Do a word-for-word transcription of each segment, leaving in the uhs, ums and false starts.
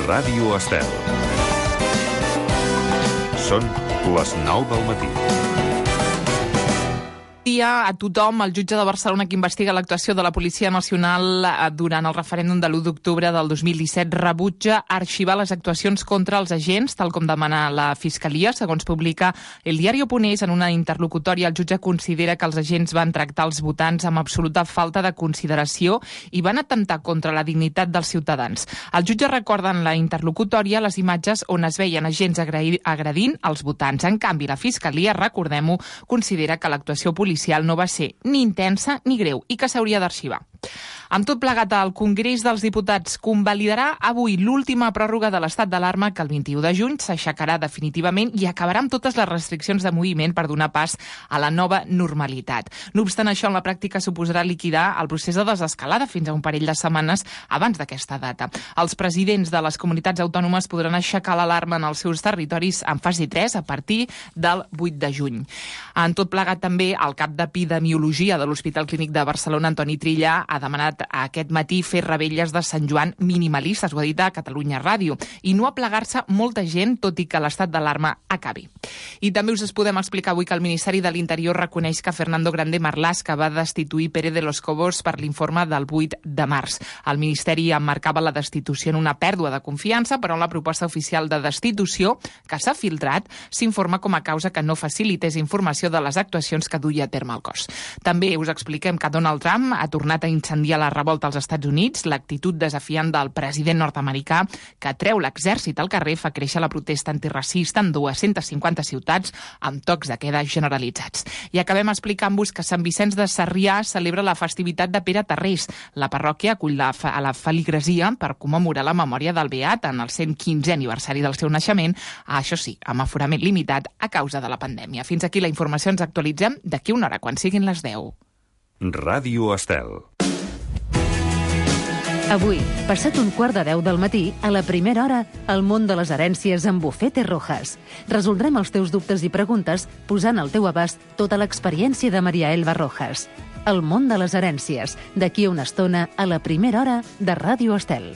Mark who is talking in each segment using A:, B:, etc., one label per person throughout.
A: Ràdio Estel. Són les nou del matí.
B: Dia a tothom, el jutge de Barcelona que investiga l'actuació de la Policia Nacional durant el referèndum de l'u d'octubre del dos mil disset rebutja arxivar les actuacions contra els agents, tal com demana la Fiscalia. Segons publica el diari Oponés, en una interlocutòria, el jutge considera que els agents van tractar els votants amb absoluta falta de consideració i van atemptar contra la dignitat dels ciutadans. El jutge recorda en la interlocutòria les imatges on es veien agents agredint els votants. En canvi, la Fiscalia, recordem-ho, considera que l'actuació policial no va ser ni intensa ni greu i que s'hauria d'arxivar. Amb tot plegat, el Congrés dels Diputats convalidarà avui l'última pròrroga de l'estat d'alarma que el vint-i-u de juny s'aixecarà definitivament i acabarà amb totes les restriccions de moviment per donar pas a la nova normalitat. No obstant això, en la pràctica suposarà liquidar el procés de desescalada fins a un parell de setmanes abans d'aquesta data. Els presidents de les comunitats autònomes podran aixecar l'alarma en els seus territoris en fase tres a partir del vuit de juny. En tot plegat, també, el cap d'Epidemiologia de l'Hospital Clínic de Barcelona, Antoni Trilla, ha demanat aquest matí fer revetlles de Sant Joan minimalistes, ho ha dit a Catalunya Ràdio, i no aplegar-se molta gent, tot i que l'estat d'alarma acabi. I també us podem explicar avui que el Ministeri de l'Interior reconeix que Fernando Grande Marlaska va destituir Pérez de los Cobos per l'informe del vuit de març. El Ministeri emmarcava la destitució en una pèrdua de confiança, però en la proposta oficial de destitució que s'ha filtrat s'informa com a causa que no facilités informació de les actuacions que duia a terme el cos. També us expliquem que Donald Trump ha tornat a incendiar la revolta als Estats Units. L'actitud desafiant del president nord-americà que treu l'exèrcit al carrer fa créixer la protesta antiracista en dues-centes cinquanta ciutats amb tocs de queda generalitzats. I acabem explicant-vos que Sant Vicenç de Sarrià celebra la festivitat de Pere Tarrés. La parròquia acull la fa- a la feligresia per commemorar la memòria del beat en el cent quinzè aniversari del seu naixement, això sí, amb aforament limitat a causa de la pandèmia. Fins aquí la informació, ens actualitzem d'aquí una hora, quan siguin les deu.
A: Ràdio Estel.
C: Avui, passat un quart de deu del matí, a la primera hora, el món de les herències amb Bufete Rojas. Resoldrem els teus dubtes i preguntes posant al teu abast tota l'experiència de Maria Elba Rojas. El món de les herències, d'aquí a una estona, a la primera hora de Ràdio Estel.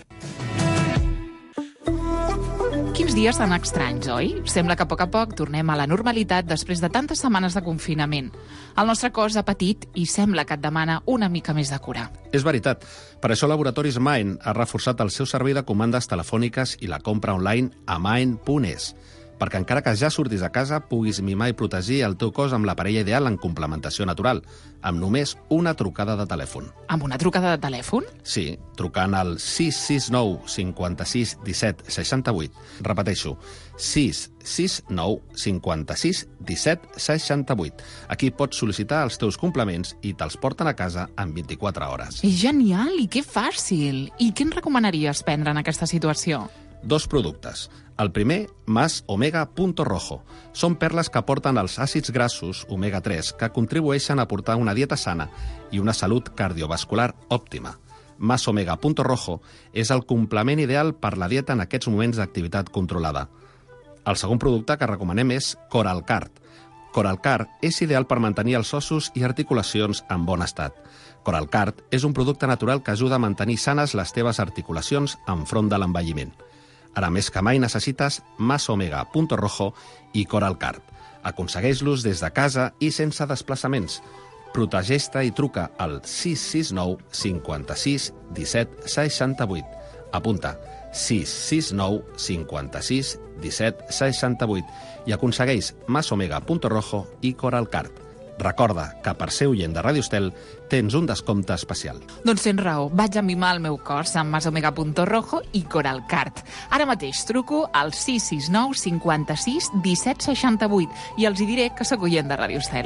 B: Quins dies tan estranys, oi? Sembla que a poc a poc tornem a la normalitat després de tantes setmanes de confinament. El nostre cos ha patit i sembla que et demana una mica més de cura.
D: És veritat. Per això Laboratoris Mind ha reforçat el seu servei de comandes telefòniques i la compra online a mind punt es. Perquè encara que ja surtis a casa, puguis mimar i protegir el teu cos amb la parella ideal en complementació natural, amb només una trucada de telèfon.
B: Amb una trucada de telèfon?
D: Sí, trucant al sis sis nou cinquanta-sis disset seixanta-vuit. Repeteixo, sis sis nou cinquanta-sis disset seixanta-vuit. Aquí pots sol·licitar els teus complements i te'ls porten a casa en vint-i-quatre hores.
B: És genial i que fàcil! I què ens recomanaries prendre en aquesta situació?
D: Dos productes. El primer, Mas Omega Punto Rojo. Són perles que aporten els àcids grassos omega tres que contribueixen a portar una dieta sana i una salut cardiovascular òptima. Mas Omega Punto Rojo és el complement ideal per la dieta en aquests moments d'activitat controlada. El segon producte que recomanem és Coralcard. Coralcard és ideal per mantenir els ossos i articulacions en bon estat. Coralcard és un producte natural que ajuda a mantenir sanes les teves articulacions enfront de l'envelliment. Ara més que mai necessites Mas Omega Punto Rojo i Coralcard. Aconsegueix-los des de casa i sense desplaçaments. Protegeix-te i truca al sis sis nou cinquanta-sis disset seixanta-vuit. Apunta sis sis nou cinquanta-sis disset seixanta-vuit i aconsegueix Mas Omega Punto Rojo i Coralcard. Recorda que per ser oient de Ràdio Estel tens un descompte especial.
B: Doncs tens raó, vaig a mimar el meu cos amb Mas Omega Punto Rojo i Coralcard. Ara mateix truco al sis sis nou cinquanta-sis disset seixanta-vuit i els hi diré que sóc oient de Ràdio Estel.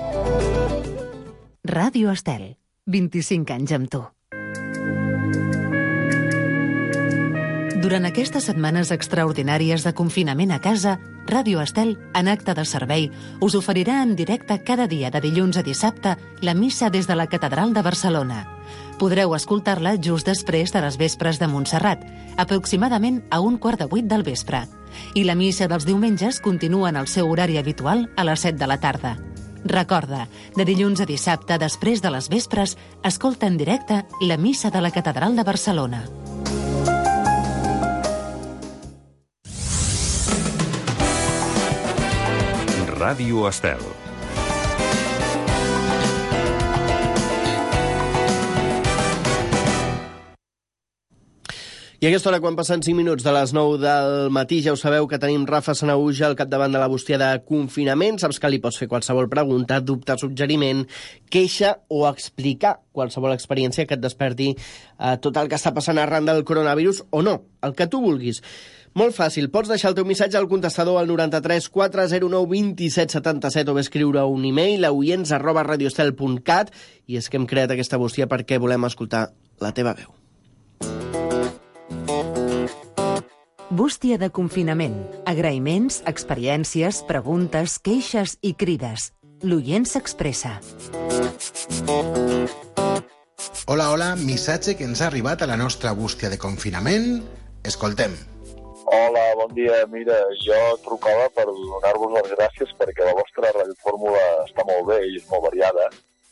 C: Ràdio Estel, vint-i-cinc anys amb tu. Durant aquestes setmanes extraordinàries de confinament a casa, Ràdio Estel, en acte de servei, us oferirà en directe cada dia de dilluns a dissabte la missa des de la Catedral de Barcelona. Podreu escoltar-la just després de les vespres de Montserrat, aproximadament a un quart de vuit del vespre. I la missa dels diumenges continua en el seu horari habitual a les set de la tarda. Recorda, de dilluns a dissabte, després de les vespres, escolta en directe la missa de la Catedral de Barcelona.
A: Ràdio Estel.
E: I a aquesta hora, quan passen cinc minuts de les nou del matí, ja ho sabeu que tenim Rafa Sanahuja al capdavant de la bústia de confinament. Saps que li pots fer qualsevol pregunta, dubte, suggeriment, queixa o explicar qualsevol experiència que et desperti eh, tot el que està passant arran del coronavirus o no, el que tu vulguis. Molt fàcil, pots deixar el teu missatge al contestador al noranta-tres quatre zero nou vint set setanta-set o bé escriure un e-mail a oients arroba radioestel punt cat, i és que hem creat aquesta bústia perquè volem escoltar la teva veu.
C: Bústia de confinament. Agraïments, experiències, preguntes, queixes i crides. L'oient s'expressa.
F: Hola, hola, missatge que ens ha arribat a la nostra bústia de confinament. Escoltem.
G: Hola, bon dia. Mira, jo trucava per donar-vos les gràcies perquè la vostra radiofórmula està molt bé i és molt variada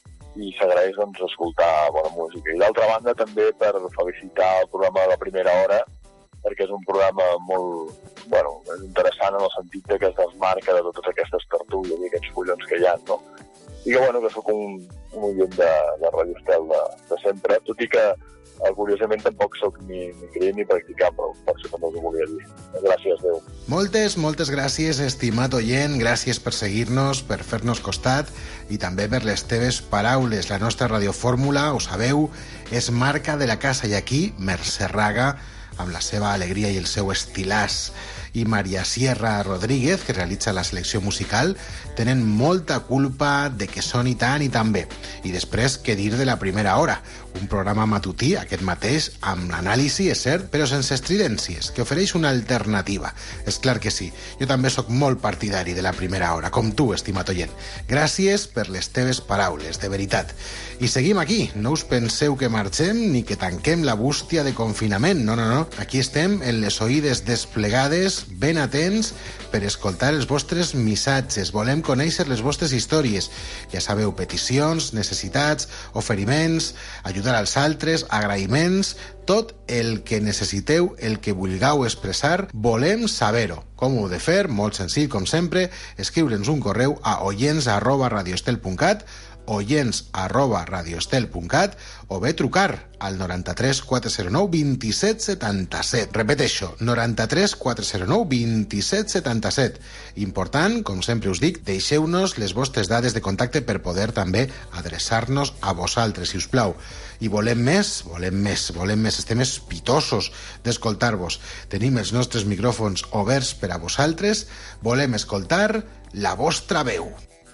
G: i s'agraeix doncs, escoltar bona música. I d'altra banda també per felicitar el programa de la primera hora, perquè és un programa molt, bueno, interessant en el sentit que es desmarca de totes aquestes tertúlies i aquests follons que hi ha, no? I que, bueno, que soc un, un oient de, de Radio Estel de, de sempre, tot i que, curiosament, tampoc soc ni, ni client ni practicant, però per això també us ho volia dir. Gràcies, Déu.
F: Moltes, moltes gràcies, estimat oient, gràcies per seguir-nos, per fer-nos costat i també per les teves paraules. La nostra radiofórmula, ho sabeu, és marca de la casa i aquí, Mercè Raga, amb la seva alegria i el seu estilàs, i Maria Sierra Rodríguez, que realitza la selecció musical, tenen molta culpa de que soni tant i tan bé. I després, què dir de la primera hora? Un programa matutí, aquest mateix, amb l'anàlisi, és cert, però sense estridències, que ofereix una alternativa. És clar que sí. Jo també sóc molt partidari de la primera hora, com tu, estimat oient. Gràcies per les teves paraules, de veritat. I seguim aquí. No us penseu que marxem ni que tanquem la bústia de confinament. No, no, no. Aquí estem en les oïdes desplegades, ben atents, per escoltar els vostres missatges. Volem conèixer les vostres històries. Ja sabeu, peticions, necessitats, oferiments, ajudar als altres, agraïments, tot el que necessiteu, el que vulgueu expressar, volem saber-ho. Com ho heu de fer? Molt senzill, com sempre, escriure'ns un correu a oients arroba radioestel punt cat, oients arroba radioestel punt cat, o bé trucar al noranta-tres quatre zero nou vint set setanta-set. Repeteixo, noranta-tres quatre zero nou vint set setanta-set. Important, com sempre us dic, deixeu-nos les vostres dades de contacte per poder també adreçar-nos a vosaltres, si us plau. I volem més, volem més, volem més. Estem espitosos d'escoltar-vos. Tenim els nostres micròfons oberts per a vosaltres. Volem escoltar la vostra veu.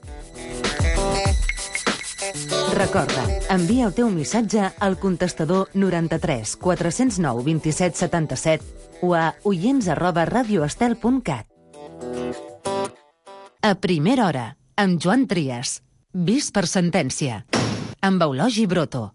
C: Recorda, envia el teu missatge al contestador noranta-tres quatre zero nou vint set setanta-set o a oients arroba radioestel punt cat. A primera hora, amb Joan Trias. Vist per sentència. Amb Eulogi Broto.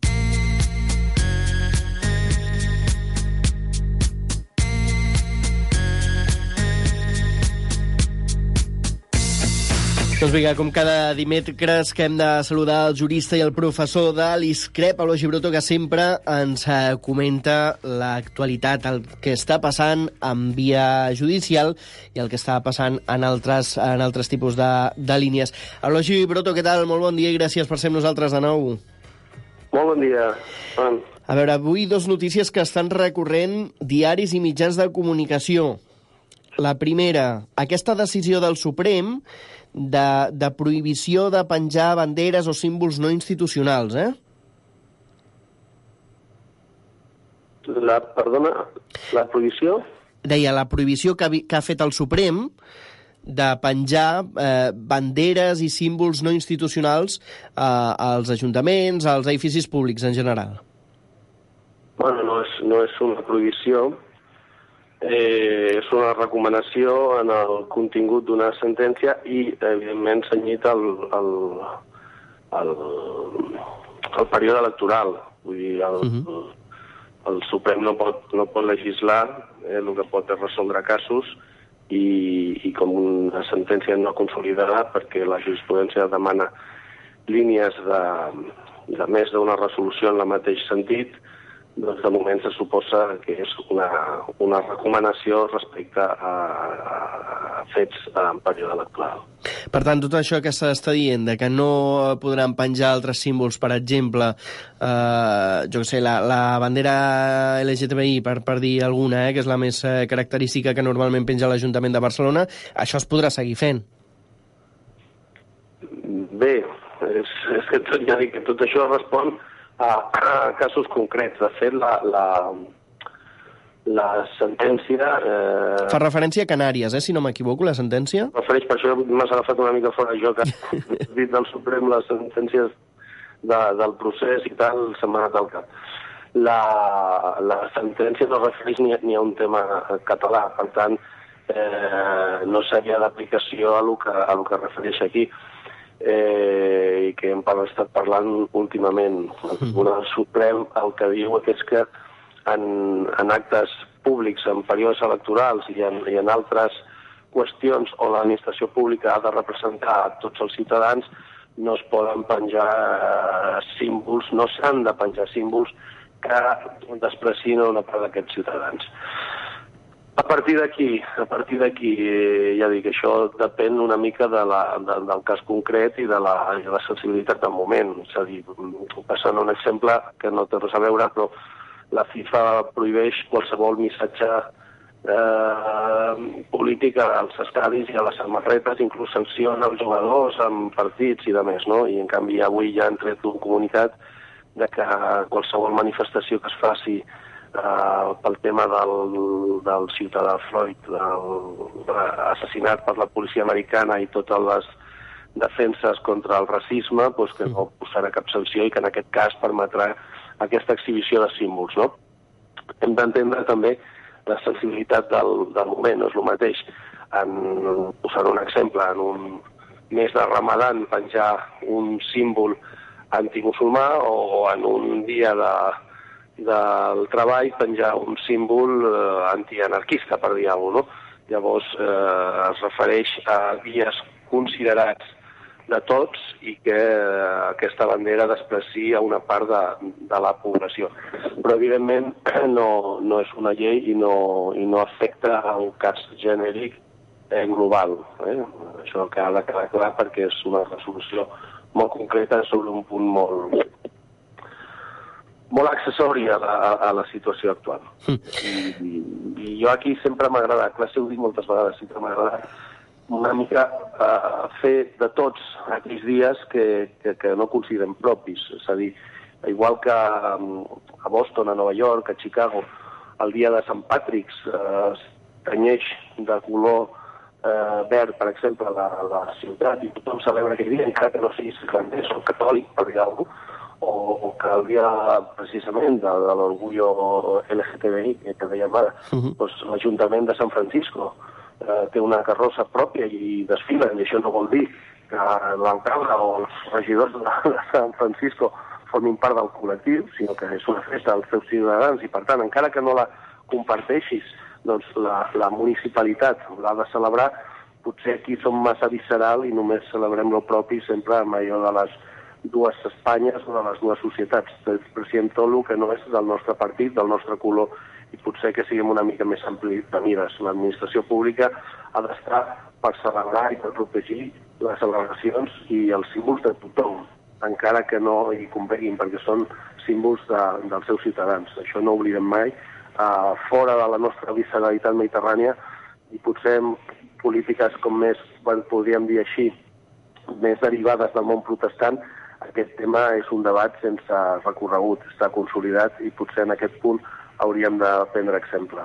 E: Doncs vinga, com cada dimecres que hem de saludar el jurista i el professor de l'ISCREP, Eulogi Broto, que sempre ens eh, comenta l'actualitat, el que està passant en via judicial i el que està passant en altres, en altres tipus de, de línies. Eulogi Broto, què tal? Molt bon dia i gràcies per ser amb nosaltres de nou.
H: Molt bon dia. Bon.
E: A veure, avui dos notícies que estan recorrent diaris i mitjans de comunicació. La primera, aquesta decisió del Suprem de, de prohibició de penjar banderes o símbols no institucionals, eh?
H: La, perdona, la prohibició?
E: Deia, la prohibició que ha, que ha fet el Suprem de penjar eh, banderes i símbols no institucionals eh, als ajuntaments, als edificis públics en general.
H: Bueno, no és, no és una prohibició, eh, és una recomanació en el contingut d'una sentència i, evidentment, cenyit al, al, al, al període electoral. Vull dir, el, uh-huh. el, el Suprem no pot, no pot legislar, eh, el que pot és resoldre casos i, i com una sentència no consolidada, perquè la jurisprudència demana línies de, de més d'una resolució en el mateix sentit, doncs de moment se suposa que és una, una recomanació respecte a, a fets en període electoral.
E: Per tant, tot això que s'està dient, de que no podran penjar altres símbols, per exemple, eh, jo què sé, la, la bandera L G T B I, per, per dir alguna, eh, que és la més eh, característica que normalment penja l'Ajuntament de Barcelona, això es podrà seguir fent?
H: Bé, és, és que tot, ja dic que tot això respon a, a casos concrets. De fet, la, la, la sentència... Eh...
E: Fa referència a Canàries, eh, si no m'equivoco, la sentència?
H: Refereix, per això m'has agafat una mica fora de joc. He dit del Suprem les sentències de, del procés i tal, se'm ha anat al cap. La, la sentència no refereix ni, ni a un tema català, per tant, eh, no seria d'aplicació a lo que, a lo que refereix aquí. Eh, i que hem estat parlant últimament. El Tribunal Suprem el que diu és que en, en actes públics, en períodes electorals i en, i en altres qüestions on l'administració pública ha de representar a tots els ciutadans, no es poden penjar eh, símbols, no s'han de penjar símbols que desprecien una part d'aquests ciutadans. A partir d'aquí, a partir d'aquí, ja dic, això depèn una mica de la, de, del cas concret i de la, de la sensibilitat del moment. És a dir, passant un exemple que no té res a veure, però la FIFA prohibeix qualsevol missatge eh, polític als estadis i a les samarretes, inclús sanciona els jugadors amb partits i de més, no? I en canvi avui ja han tret un comunicat de que qualsevol manifestació que es faci Uh, pel tema del, del ciutadà Floyd, del, assassinat per la policia americana i totes les defenses contra el racisme, doncs que no posarà cap sanció i que en aquest cas permetrà aquesta exhibició de símbols, no? Hem d'entendre també la sensibilitat del, del moment, no és el mateix. En, posant un exemple, en un mes de Ramadan penjar un símbol antimusulmà o en un dia de del treball penjar un símbol eh, antianarquista, per dir alguna cosa, no? Llavors eh, es refereix a dies considerats de tots i que eh, aquesta bandera despreciï una part de, de la població. Però, evidentment, no, no és una llei i no, i no afecta a un cas genèric eh, global. Eh? Això que ha de quedar clar perquè és una resolució molt concreta sobre un punt molt... molt accessori a la, a la situació actual. I, i, i jo aquí sempre m'ha agradat, clar, ho dic moltes vegades, sempre m'ha agradat una mica uh, fer de tots aquells dies que, que, que no considerem propis. És a dir, igual que um, a Boston, a Nova York, a Chicago, el dia de Sant Patrick's uh, tenyeix de color uh, verd, per exemple, la, la ciutat, i tothom celebra aquell dia, encara que no sigui irlandès o catòlic, per dir alguna cosa, o, o que el dia precisament de, de l'orgullo L G T B I, que, que dèiem ara, uh-huh. doncs, l'Ajuntament de San Francisco eh, té una carrossa pròpia i desfilen, i això no vol dir que l'alcalde o els regidors de, de San Francisco formin part del col·lectiu, sinó que és una festa dels seus ciutadans, i per tant, encara que no la comparteixis, doncs la, la municipalitat l'ha de celebrar. Potser aquí som massa visceral i només celebrem el propi sempre amb allò de les dues Espanyes o de les dues societats. Despreciem tot el que no és del nostre partit, del nostre color, i potser que siguem una mica més ampli de mires. L'administració pública ha d'estar per celebrar i per protegir les celebracions i els símbols de tothom, encara que no hi conveguin, perquè són símbols de, dels seus ciutadans. Això no ho oblidem mai. Uh, fora de la nostra visceralitat mediterrània, i potser polítiques com més, podríem dir així, més derivades del món protestant, aquest tema és un debat sense recorregut, està consolidat, i potser en aquest punt hauríem de prendre exemple.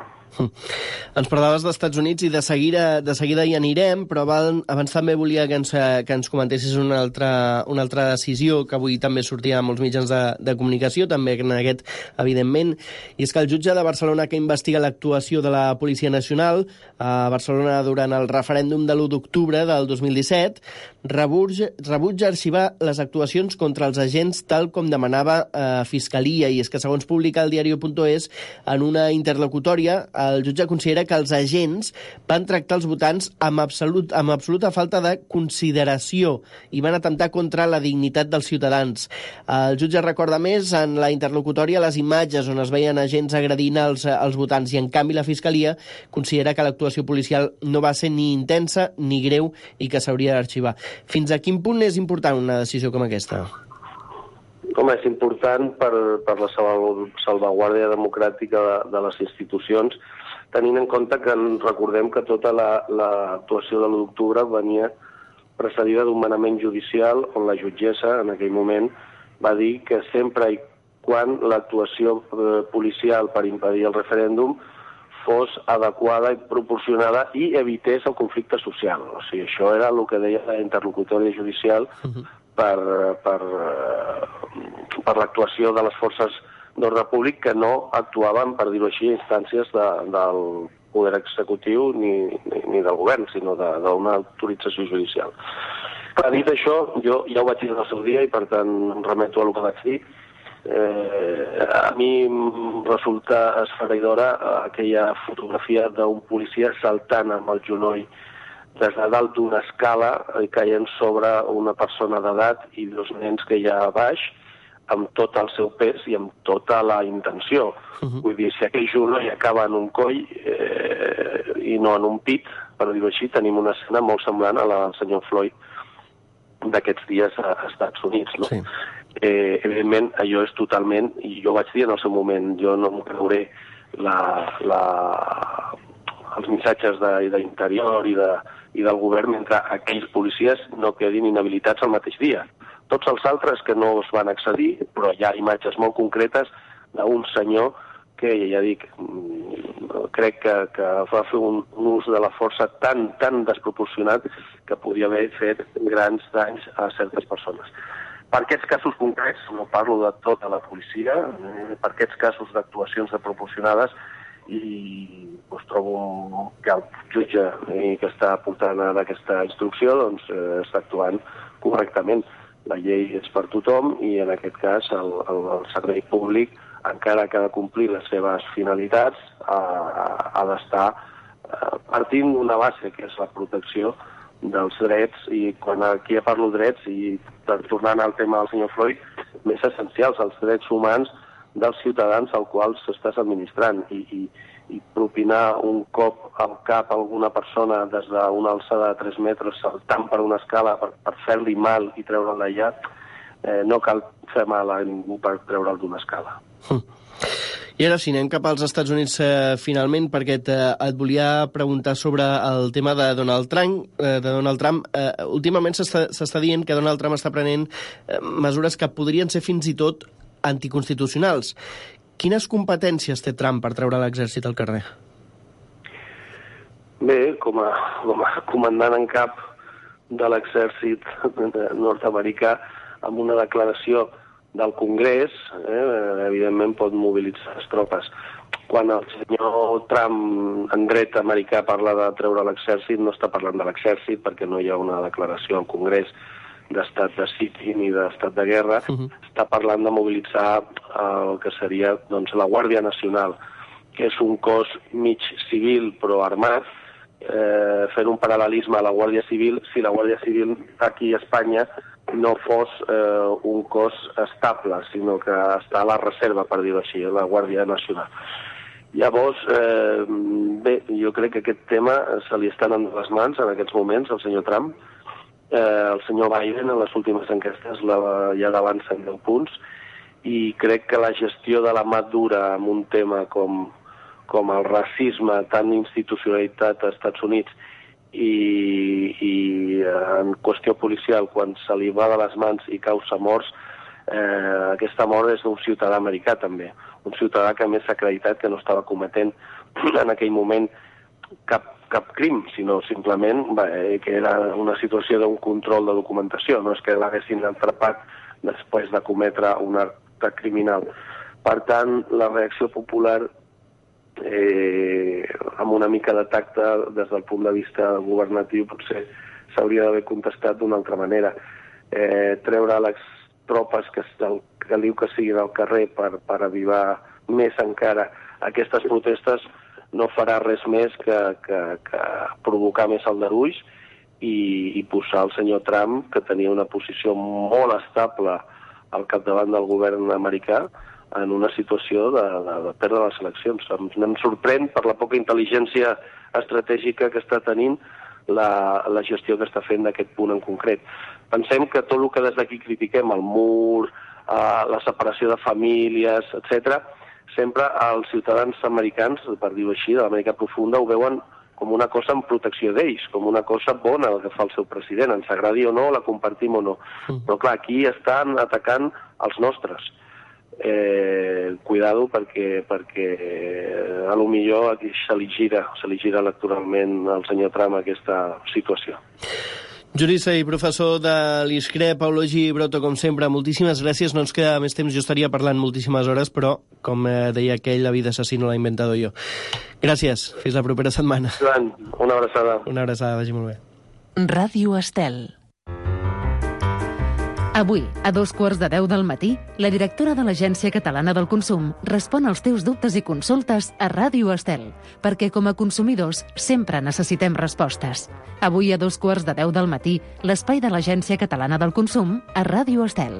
E: Ens parlaves dels Estats Units i de seguida, de seguida hi anirem, però abans també volia que ens, que ens comentessis una altra, una altra decisió que avui també sortia a molts mitjans de, de comunicació, també en aquest, evidentment, i és que el jutge de Barcelona que investiga l'actuació de la Policia Nacional a Barcelona durant el referèndum de l'u d'octubre del dos mil disset rebutja, rebutja arxivar les actuacions contra els agents tal com demanava eh, Fiscalia, i és que segons publica el diario punto es En una interlocutòria, el jutge considera que els agents van tractar els votants amb, absolut, amb absoluta falta de consideració i van atemptar contra la dignitat dels ciutadans. El jutge recorda més en la interlocutòria les imatges on es veien agents agredint els, els votants i, en canvi, la Fiscalia considera que l'actuació policial no va ser ni intensa ni greu i que s'hauria d'arxivar. Fins a quin punt és important una decisió com aquesta?
H: Home, és important per, per la salvaguàrdia democràtica de, de les institucions, tenint en compte que recordem que tota l'actuació la, de l'u d'octubre venia precedida d'un manament judicial on la jutgessa, en aquell moment, va dir que sempre i quan l'actuació policial per impedir el referèndum fos adequada i proporcionada i evités el conflicte social. O sigui, això era el que deia la interlocutòria judicial uh-huh. per, per, per l'actuació de les forces d'ordre públic que no actuaven, per dir-ho així, a instàncies de, del poder executiu ni, ni, ni del govern, sinó d'una autorització judicial. Per dit això, jo ja ho vaig dir en el seu dia i, per tant, em remeto a el que vaig dir. Eh, a mi em resulta esfereïdora aquella fotografia d'un policia saltant amb el genoll des de dalt d'una escala i caient sobre una persona d'edat i dos nens que hi ha a baix amb tot el seu pes i amb tota la intenció. Uh-huh. Vull dir, si aquell genoll acaba en un coll eh, i no en un pit, per dir-ho així, tenim una escena molt semblant a la del senyor Floyd d'aquests dies a Estats Units, no? Sí. Eh, evidentment, allò és totalment, i jo vaig dir en el seu moment, jo no em creuré la, la, els missatges d'interior i, de, i del govern mentre aquells policies no quedin inhabilitats el mateix dia. Tots els altres que no es van accedir, però hi ha imatges molt concretes d'un senyor que, ja dic, crec que, que va fer un, un ús de la força tan, tan desproporcionat que podia haver fet grans danys a certes persones. Per aquests casos concrets, no parlo de tota la policia, eh, per aquests casos d'actuacions desproporcionades, i doncs, trobo que el jutge eh, que està portant aquesta instrucció doncs, eh, està actuant correctament. La llei és per tothom i en aquest cas el, el, el servei públic, encara que ha de complir les seves finalitats, ha, ha d'estar eh, partint d'una base que és la protecció dels drets, i quan aquí parlo drets, i tornant al tema del senyor Floyd, més essencials, els drets humans dels ciutadans als quals s'estàs administrant, i, i, i propinar un cop al cap a alguna persona des d'una alçada de tres metres saltant per una escala per, per fer-li mal i treure'l d'allà, eh, no cal fer mal a ningú per treure'l d'una escala.
E: Hm. I ara sí, anem cap als Estats Units eh, finalment, perquè et, et volia preguntar sobre el tema de Donald Trump. Eh, de Donald Trump. Eh, últimament s'està dient que Donald Trump està prenent eh, mesures que podrien ser fins i tot anticonstitucionals. Quines competències té Trump per treure l'exèrcit al carrer?
H: Bé, com a, com a comandant en cap de l'exèrcit nord-americà, amb una declaració del Congrés, eh, evidentment pot mobilitzar les tropes. Quan el senyor Trump en dret americà parla de treure l'exèrcit, no està parlant de l'exèrcit perquè no hi ha una declaració al Congrés d'estat de sitio ni d'estat de guerra, uh-huh. Està parlant de mobilitzar el que seria doncs, la Guàrdia Nacional, que és un cos mig civil però armat, eh, fent un paral·lelisme a la Guàrdia Civil, si la Guàrdia Civil aquí a Espanya no fos eh, un cos estable, sinó que està a la reserva, per dir-ho així, la Guàrdia Nacional. Llavors, eh, bé, jo crec que aquest tema se li estan en les mans en aquests moments, el senyor Trump. Eh, el senyor Biden, en les últimes enquestes, la, ja l'avança en deu punts, i crec que la gestió de la mà dura en un tema com, com el racisme tan institucionalitzat als Estats Units i, i en qüestió policial, quan se li va de les mans i causa morts, eh, aquesta mort és d'un ciutadà americà també, un ciutadà que més s'ha acreditat que no estava cometent en aquell moment cap, cap crim, sinó simplement bé, que era una situació d'un control de documentació, no és que l'haguessin atrapat després de cometre un acte criminal. Per tant, la reacció popular Eh, amb una mica de tacte des del punt de vista governatiu potser s'hauria d'haver contestat d'una altra manera. Eh, treure les tropes que, que diu que siguin al carrer per, per avivar més encara aquestes protestes no farà res més que, que, que provocar més aldarulls i, i posar el senyor Trump, que tenia una posició molt estable al capdavant del govern americà, en una situació de, de, de perdre les eleccions. Em, em sorprèn per la poca intel·ligència estratègica que està tenint la, la gestió que està fent d'aquest punt en concret. Pensem que tot el que des d'aquí critiquem, el mur, eh, la separació de famílies, etcètera, sempre els ciutadans americans, per dir-ho així, de l'Amèrica profunda, ho veuen com una cosa en protecció d'ells, com una cosa bona el que fa el seu president, ens agradi o no, la compartim o no. Però clar, aquí estan atacant els nostres. Eh, cuidado perquè, perquè a lo millor aquí se li gira, se li gira electoralment al senyor Trump aquesta situació.
E: Jurista i professor de l'I S C R E, Paulo G. Broto, com sempre, moltíssimes gràcies. No ens queda més temps, jo estaria parlant moltíssimes hores, però, com eh, deia aquell, la vida assassí no l'ha inventado jo. Gràcies, fins la propera setmana.
H: Joan, una abraçada.
E: Una abraçada, vagi molt bé.
C: Ràdio Estel. Avui, a dos quarts de deu del matí, la directora de l'Agència Catalana del Consum respon als teus dubtes i consultes a Ràdio Estel, perquè com a consumidors sempre necessitem respostes. Avui, a dos quarts de deu del matí, l'espai de l'Agència Catalana del Consum a Ràdio Estel.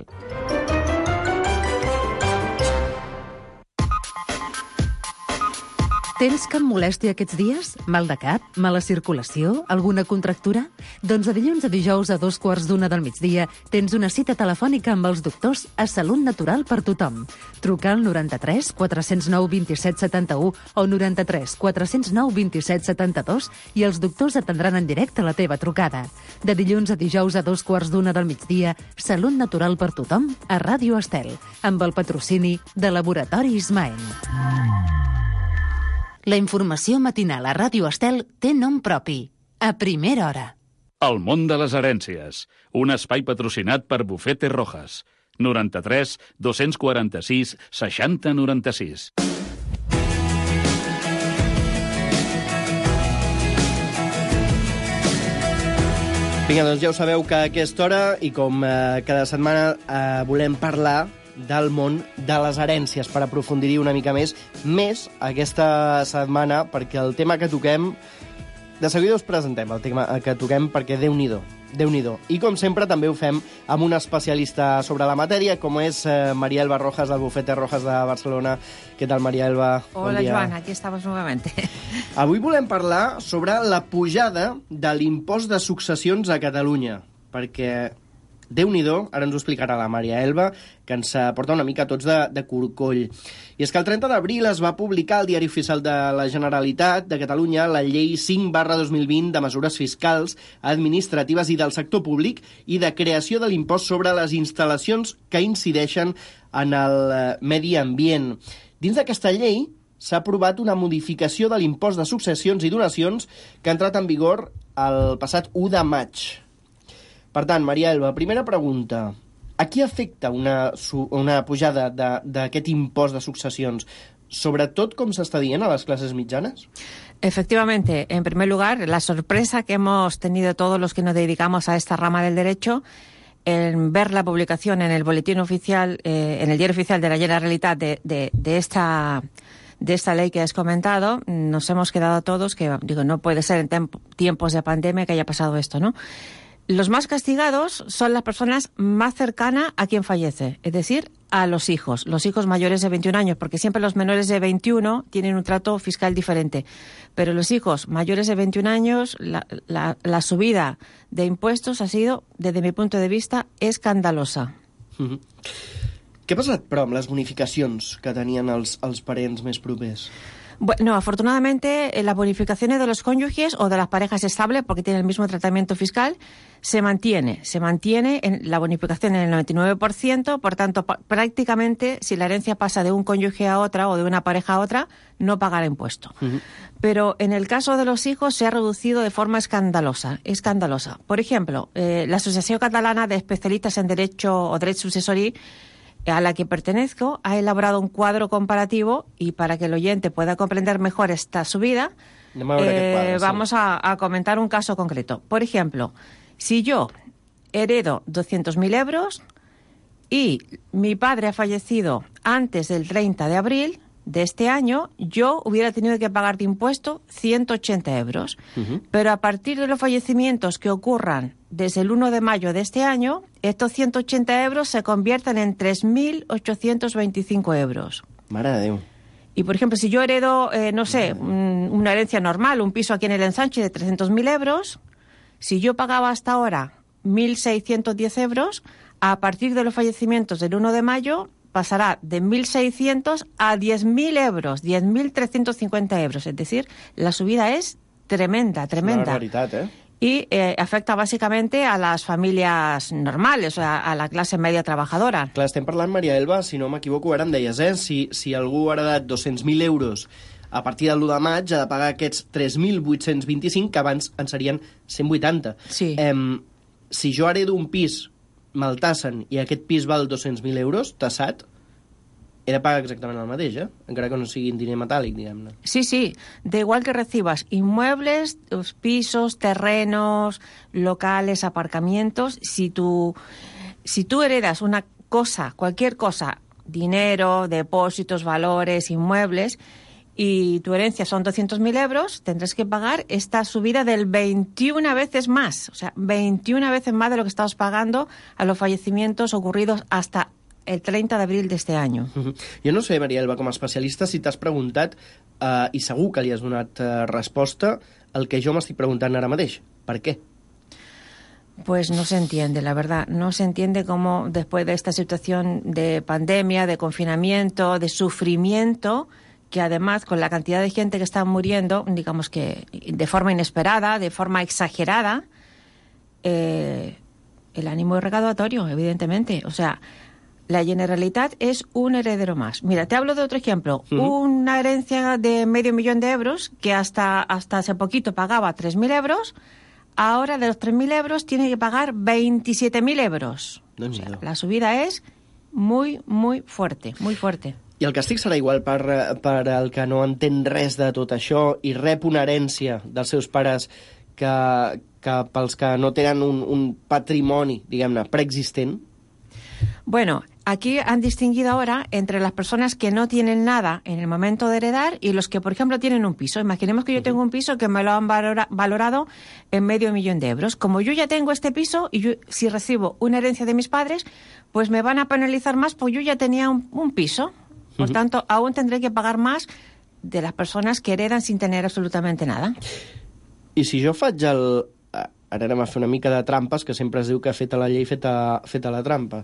C: Tens cap molèstia aquests dies? Mal de cap? Mala circulació? Alguna contractura? Doncs de dilluns a dijous a dos quarts d'una del migdia tens una cita telefònica amb els doctors a Salut Natural per tothom. Truca al noranta-tres quatre zero nou vint-i-set setanta-u o noranta-tres quatre zero nou vint-i-set setanta-dos i els doctors atendran en directe la teva trucada. De dilluns a dijous a dos quarts d'una del migdia, Salut Natural per tothom a Ràdio Estel, amb el patrocini de Laboratoris Maen. La informació matinal a Ràdio Estel té nom propi. A primera hora.
I: El món de les herències. Un espai patrocinat per Bufete Rojas. noranta-tres dos-cents quaranta-sis seixanta noranta-sis.
E: Vinga, doncs ja ho sabeu que a aquesta hora, i com eh, cada setmana, eh, volem parlar del món de les herències, per aprofundir-hi una mica més, més aquesta setmana, perquè el tema que toquem, de seguida us presentem el tema que toquem, perquè Déu-n'hi-do, Déu-n'hi-do. I com sempre també ho fem amb un especialista sobre la matèria, com és eh, María Elba Rojas, del Bufete Rojas de Barcelona. Què tal, María Elba?
J: Hola, bon Joan, aquí estamos nuevamente.
E: Avui volem parlar sobre la pujada de l'impost de successions a Catalunya, perquè Déu-n'hi-do, ara ens ho explicarà la María Elba, que ens porta una mica tots de, de corcoll. I és que el trenta d'abril es va publicar al Diari Oficial de la Generalitat de Catalunya la Llei cinc barra dos mil vint de mesures fiscals, administratives i del sector públic i de creació de l'impost sobre les instal·lacions que incideixen en el medi ambient. Dins d'aquesta llei s'ha aprovat una modificació de l'impost de successions i donacions que ha entrat en vigor el passat u de maig. Per tant, María Elba, primera pregunta. A qui afecta una, una pujada d'aquest impost de successions? Sobretot, com s'està dient, a las clases mitjanas?
J: Efectivamente, en primer lugar, la sorpresa que hemos tenido todos los que nos dedicamos a esta rama del derecho en ver la publicación en el boletín oficial, eh, en el diario oficial de la Generalitat de, de, de esta... de esta ley que has comentado, nos hemos quedado todos que, digo, no puede ser en tiempos de pandemia que haya pasado esto, ¿no? Los más castigados son las personas más cercanas a quien fallece, es decir, a los hijos, los hijos mayores de veintiún años, porque siempre los menores de veintiuno tienen un trato fiscal diferente. Pero los hijos mayores de veintiún años, la, la, la subida de impuestos ha sido, desde mi punto de vista, escandalosa.
E: Mm-hmm. Què ha passat, però, amb les bonificacions que tenien els, els parents més propers?
J: Bueno, afortunadamente las bonificaciones de los cónyuges o de las parejas estables, porque tienen el mismo tratamiento fiscal, se mantiene. Se mantiene en la bonificación en el noventa y nueve por ciento, por tanto, prácticamente, si la herencia pasa de un cónyuge a otra o de una pareja a otra, no pagará impuesto. Uh-huh. Pero en el caso de los hijos se ha reducido de forma escandalosa. escandalosa. Por ejemplo, eh, la Asociación Catalana de Especialistas en Derecho o Derecho Successorí, a la que pertenezco, ha elaborado un cuadro comparativo y para que el oyente pueda comprender mejor esta subida, eh, cuadro, vamos sí. a, a comentar un caso concreto. Por ejemplo, si yo heredo doscientos mil euros y mi padre ha fallecido antes del treinta de abril, de este año, yo hubiera tenido que pagar de impuesto ciento ochenta euros. Uh-huh. Pero a partir de los fallecimientos que ocurran desde el uno de mayo de este año, estos ciento ochenta euros se convierten en tres mil ochocientos veinticinco euros.
E: Mare de Déu.
J: Y, por ejemplo, si yo heredo, eh, no sé, una herencia normal, un piso aquí en el Ensanche de trescientos mil euros, si yo pagaba hasta ahora mil seiscientos diez euros, a partir de los fallecimientos del uno de mayo pasará de mil seiscientos a diez mil euros, diez mil trescientos cincuenta euros. Es decir, la subida es tremenda, tremenda.
E: Es una barbaritat, eh?
J: Y eh, afecta básicamente a las familias normales, o sea, a la classe media trabajadora.
E: Clar, estem parlant, Maria Elba, si no m'equivoco, ara em deies, eh? Si, si algú ha heredat dos-cents mil euros a partir del l'u de maig, ha de pagar aquests tres mil vuit-cents vint-i-cinc, que abans en serien cent vuitanta.
J: Sí.
E: Eh, si jo heredo un pis, me'l tassen, i aquest pis val dos-cents mil euros, tassat, he de pagar exactament el mateix, eh? Encara que no sigui en diner metàl·lic, diguem-ne.
J: Sí, sí. Da igual que recibas inmuebles, pisos, terrenos, locales, aparcamientos, si tú, si tú heredas una cosa, cualquier cosa, dinero, depósitos, valores, inmuebles, y tu herencia son doscientos mil euros, tendrás que pagar esta subida del veintiuna veces más. O sea, veintiuna veces más de lo que estabas pagando a los fallecimientos ocurridos hasta el treinta de abril d'este any.
E: Uh-huh. Jo no sé, Maria Elba, com a especialista, si t'has preguntat, uh, i segur que li has donat uh, resposta, el que jo m'estic preguntant ara mateix. Per què?
J: Pues no se entiende, la verdad. No se entiende cómo después de esta situación de pandemia, de confinamiento, de sufrimiento, que además con la cantidad de gente que está muriendo, digamos que de forma inesperada, de forma exagerada, eh, el ánimo es recaudatorio, evidentemente. O sea, la Generalitat es un heredero más. Mira, te hablo de otro ejemplo. Uh-huh. Una herencia de medio millón de euros que hasta, hasta hace poquito pagaba tres mil euros, ahora de los tres mil euros tiene que pagar veintisiete mil euros.
E: No,
J: o sea, la subida es muy, muy fuerte, muy fuerte.
E: I el càstig serà igual per, per el que no entén res de tot això i rep una herència dels seus pares que, que pels que no tenen un, un patrimoni, diguem-ne, preexistent?
J: Bueno, aquí han distinguido ahora entre las personas que no tienen nada en el momento de heredar y los que, por ejemplo, tienen un piso. Imaginemos que yo tengo un piso que me lo han valora, valorado en medio millón de euros. Como yo ya tengo este piso y yo, si recibo una herencia de mis padres, pues me van a penalizar más porque yo ya tenía un, un piso. Por tanto, aún tendré que pagar más de las personas que heredan sin tener absolutamente nada.
E: I si jo faig el... Ara anem a fer una mica de trampes, que sempre es diu que feta la llei, feta, feta la trampa.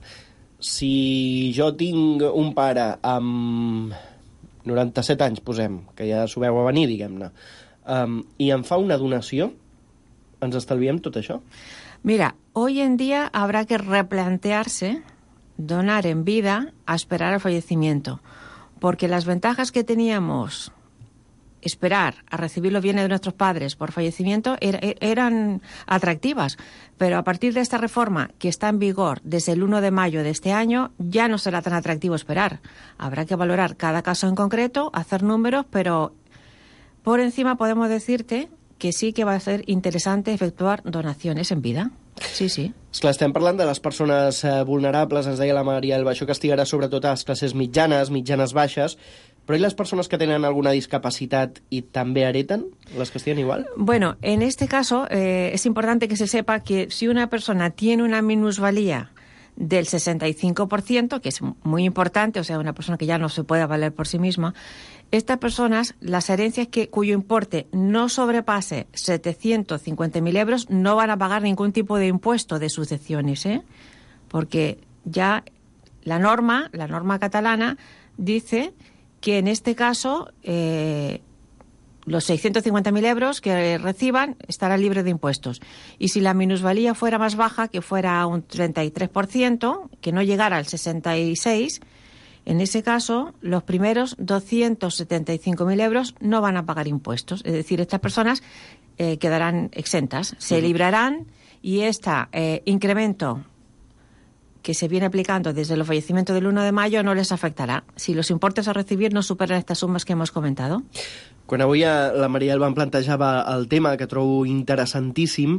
E: Si jo tinc un pare amb noranta-set anys, posem, que ja s'ho veu a venir, diguem-ne, um, i em fa una donació, ens estalviem tot això?
J: Mira, hoy en día habrá que replantearse donar en vida a esperar al fallecimiento, porque las ventajas que teníamos esperar a recibir los bienes de nuestros padres por fallecimiento er, er, eran atractivas, pero a partir de esta reforma que está en vigor desde el uno de mayo de este año ya no será tan atractivo esperar. Habrá que valorar cada caso en concreto, hacer números, pero por encima podemos decirte que sí que va a ser interesante efectuar donaciones en vida. Sí, sí.
E: Esclar, estem parlant de les persones eh, vulnerables, ens deia la Maria Elba, això castigarà sobretot a les classes mitjanes, mitjanes baixes, però i les persones que tenen alguna discapacitat i també hereten, les castiguen igual?
J: Bueno, en este caso eh, es importante que se sepa que si una persona tiene una minusvalía del sesenta y cinco por ciento, que es muy importante, o sea, una persona que ya no se puede valer por sí misma, estas personas, las herencias que, cuyo importe no sobrepase setecientos cincuenta mil euros, no van a pagar ningún tipo de impuesto de sucesiones, ¿eh? Porque ya la norma, la norma catalana, dice que en este caso eh, los seiscientos cincuenta mil euros que reciban estarán libres de impuestos. Y si la minusvalía fuera más baja, que fuera un treinta y tres por ciento, que no llegara al sesenta y seis por ciento, en ese caso, los primeros doscientos setenta y cinco mil euros no van a pagar impuestos. Es decir, estas personas eh, quedarán exentas, se librarán y este eh, incremento que se viene aplicando desde el fallecimiento del uno de mayo no les afectará, si los importes a recibir no superan estas sumas que hemos comentado.
E: Quan avui la Maria Elba em plantejava el tema, que trobo interessantíssim,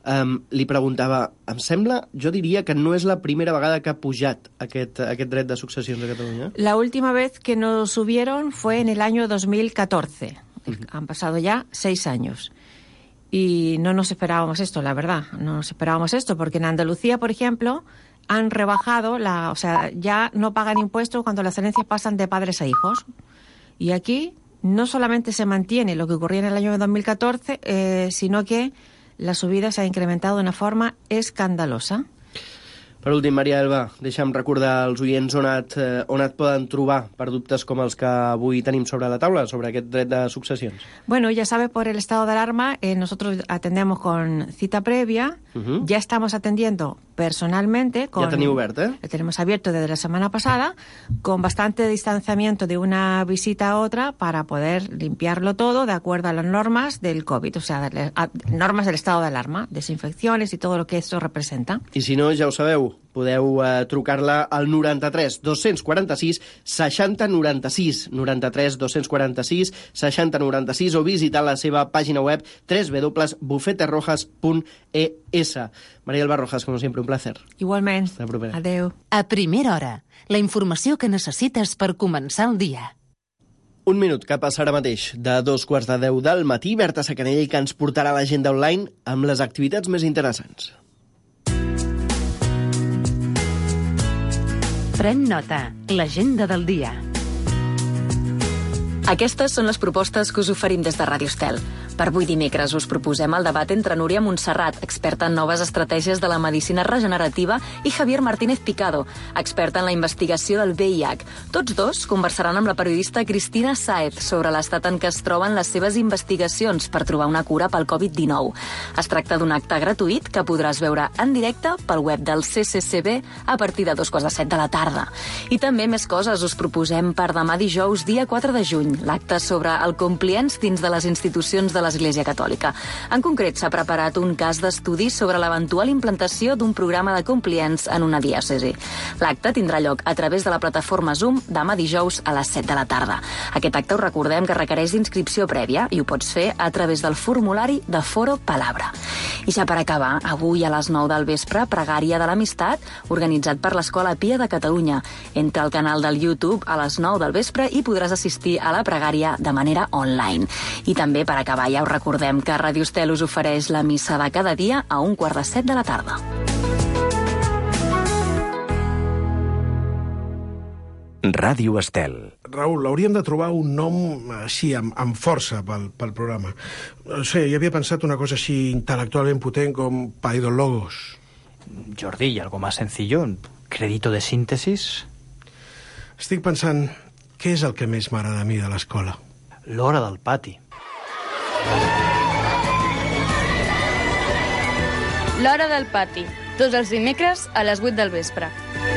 E: Um, li preguntava, em sembla, jo diria que no és la primera vegada que ha pujat aquest, aquest dret de successions a Catalunya.
J: La última vez que nos subieron fue en el año dos mil catorce. Uh-huh. Han pasado ya seis años. Y no nos esperábamos esto, la verdad. No nos esperábamos esto, porque en Andalucía, por ejemplo, han rebajado, la, o sea, ya no pagan impuestos cuando las herencias pasan de padres a hijos. Y aquí no solamente se mantiene lo que ocurría en el año dos mil catorce, eh, sino que la subida se ha incrementado de una forma escandalosa.
E: Per últim, Maria Elba, deixa'm recordar als oients on et, eh, on et poden trobar per dubtes com els que avui tenim sobre la taula, sobre aquest dret de successions.
J: Bueno, ya sabe, por el estado de alarma, eh, nosotros atendemos con cita previa, uh-huh. Ya estamos atendiendo personalmente. Con,
E: ja teniu obert, eh?
J: Lo tenemos abierto desde la semana pasada, con bastante distanciamiento de una visita a otra para poder limpiarlo todo de acuerdo a las normas del COVID, o sea, de, a, normas del estado de alarma, desinfecciones y todo lo que esto representa.
E: I si no, ja ho sabeu, podeu eh, trucar-la al noranta-tres dos-cents quaranta-sis seixanta noranta-sis, noranta-tres dos-cents quaranta-sis seixanta noranta-sis, o visitar la seva pàgina web w w w punt bufete rojas punt e s. Maria Elba Rojas, com sempre, un placer.
J: Igualment.
E: Hasta la propera.
J: Adeu.
C: A primera hora, la informació que necessites per començar el dia.
E: Un minut que passa ara mateix de dos quarts de deu del matí. Berta Sacanell, que ens portarà l'agenda online amb les activitats més interessants.
C: Pren nota, l'agenda del dia.
K: Aquestes són les propostes que us oferim des de Ràdio Estel. Per avui dimecres us proposem el debat entre Núria Montserrat, experta en noves estratègies de la medicina regenerativa, i Javier Martínez Picado, experta en la investigació del V I H. Tots dos conversaran amb la periodista Cristina Sáez sobre l'estat en què es troben les seves investigacions per trobar una cura pel covid dinou. Es tracta d'un acte gratuït que podràs veure en directe pel web del C C C B a partir de dos quarts de set de la tarda. I també més coses us proposem per demà dijous, dia quatre de juny, l'acte sobre el compliance dins de les institucions de l'Església Catòlica. En concret, s'ha preparat un cas d'estudi sobre l'eventual implantació d'un programa de compliance en una diòcesi. L'acte tindrà lloc a través de la plataforma Zoom demà dijous a les set de la tarda. Aquest acte us recordem que requereix d'inscripció prèvia i ho pots fer a través del formulari de Foro Palabra. I ja per acabar, avui a les nou del vespre, Pregària de l'Amistat, organitzat per l'Escola Pia de Catalunya. Entra al canal del YouTube a les nou del vespre i podràs assistir a la pregària de manera online. I també, per acabar, ja us recordem que Ràdio Estel us ofereix la missa de cada dia a un quart de set de la tarda.
L: Ràdio Estel.
M: Raül, hauríem de trobar un nom així, amb, amb força pel, pel programa. No sé, jo havia pensat una cosa així intel·lectualment potent com Paidologos.
N: Jordi, ¿y algo más sencillo? ¿Crédito de síntesis?
M: Estic pensant, què és el que més m'agrada a mi de l'escola?
N: L'hora del pati.
O: L'hora del pati, tots els dimecres a les vuit del vespre.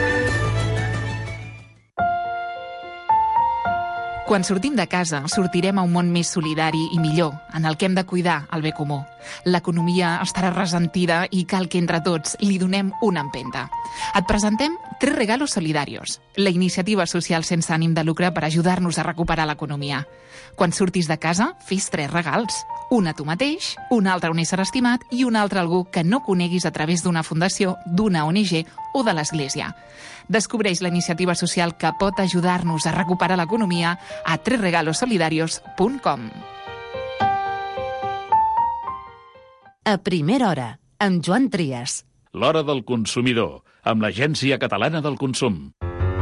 B: Quan sortim de casa, sortirem a un món més solidari i millor, en el que hem de cuidar el bé comú. L'economia estarà ressentida i cal que entre tots li donem una empenta. Et presentem Tres Regalos Solidarios, la iniciativa social sense ànim de lucre per ajudar-nos a recuperar l'economia. Quan surtis de casa, fes tres regals. Un a tu mateix, un altre a un ésser estimat i un altre a algú que no coneguis a través d'una fundació, d'una O N G o de l'Església. Descobreix la iniciativa social que pot ajudar-nos a recuperar l'economia a tres regalos solidarios punt com.
C: A primera hora, amb Joan Trias.
I: L'hora del consumidor, amb l'Agència Catalana del Consum.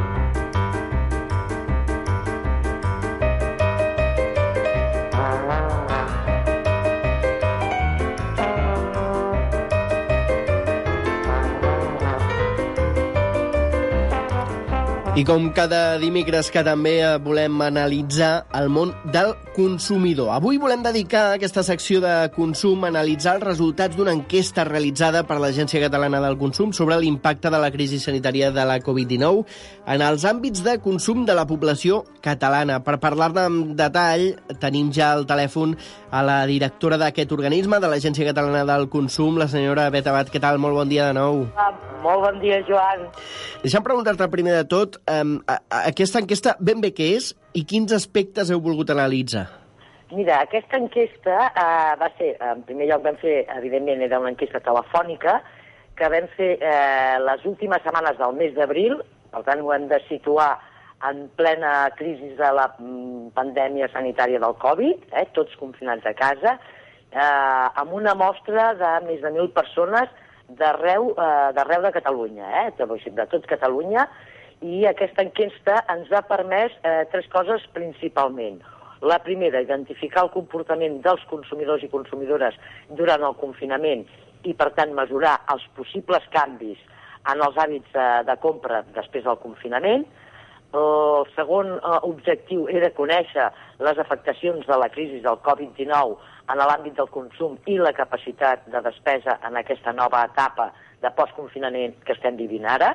E: I com cada dimecres que també volem analitzar el món del consumidor. Avui volem dedicar aquesta secció de consum a analitzar els resultats d'una enquesta realitzada per l'Agència Catalana del Consum sobre l'impacte de la crisi sanitària de la covid dinou en els àmbits de consum de la població catalana. Per parlar-ne amb detall, tenim ja al telèfon a la directora d'aquest organisme, de l'Agència Catalana del Consum, la senyora Bet Abad. Què tal? Molt bon dia de nou.
P: Ah, molt bon dia, Joan.
E: Deixa'm preguntar-te primer de tot, um, a, a, aquesta enquesta ben bé què és i quins aspectes heu volgut analitzar?
P: Mira, aquesta enquesta eh, va ser, en primer lloc vam fer, evidentment, era una enquesta telefònica, que vam fer eh, les últimes setmanes del mes d'abril, per tant ho hem de situar en plena crisi de la mm, pandèmia sanitària del Covid, eh, tots confinats a casa, eh, amb una mostra de més de mil persones d'arreu eh, d'arreu de Catalunya, eh, de, de tot Catalunya, i aquesta enquesta ens ha permès eh, tres coses principalment. La primera, identificar el comportament dels consumidors i consumidores durant el confinament i, per tant, mesurar els possibles canvis en els hàbits de, de compra després del confinament. El segon eh, objectiu era conèixer les afectacions de la crisi del Covid dinou en l'àmbit del consum i la capacitat de despesa en aquesta nova etapa de postconfinament que estem vivint ara.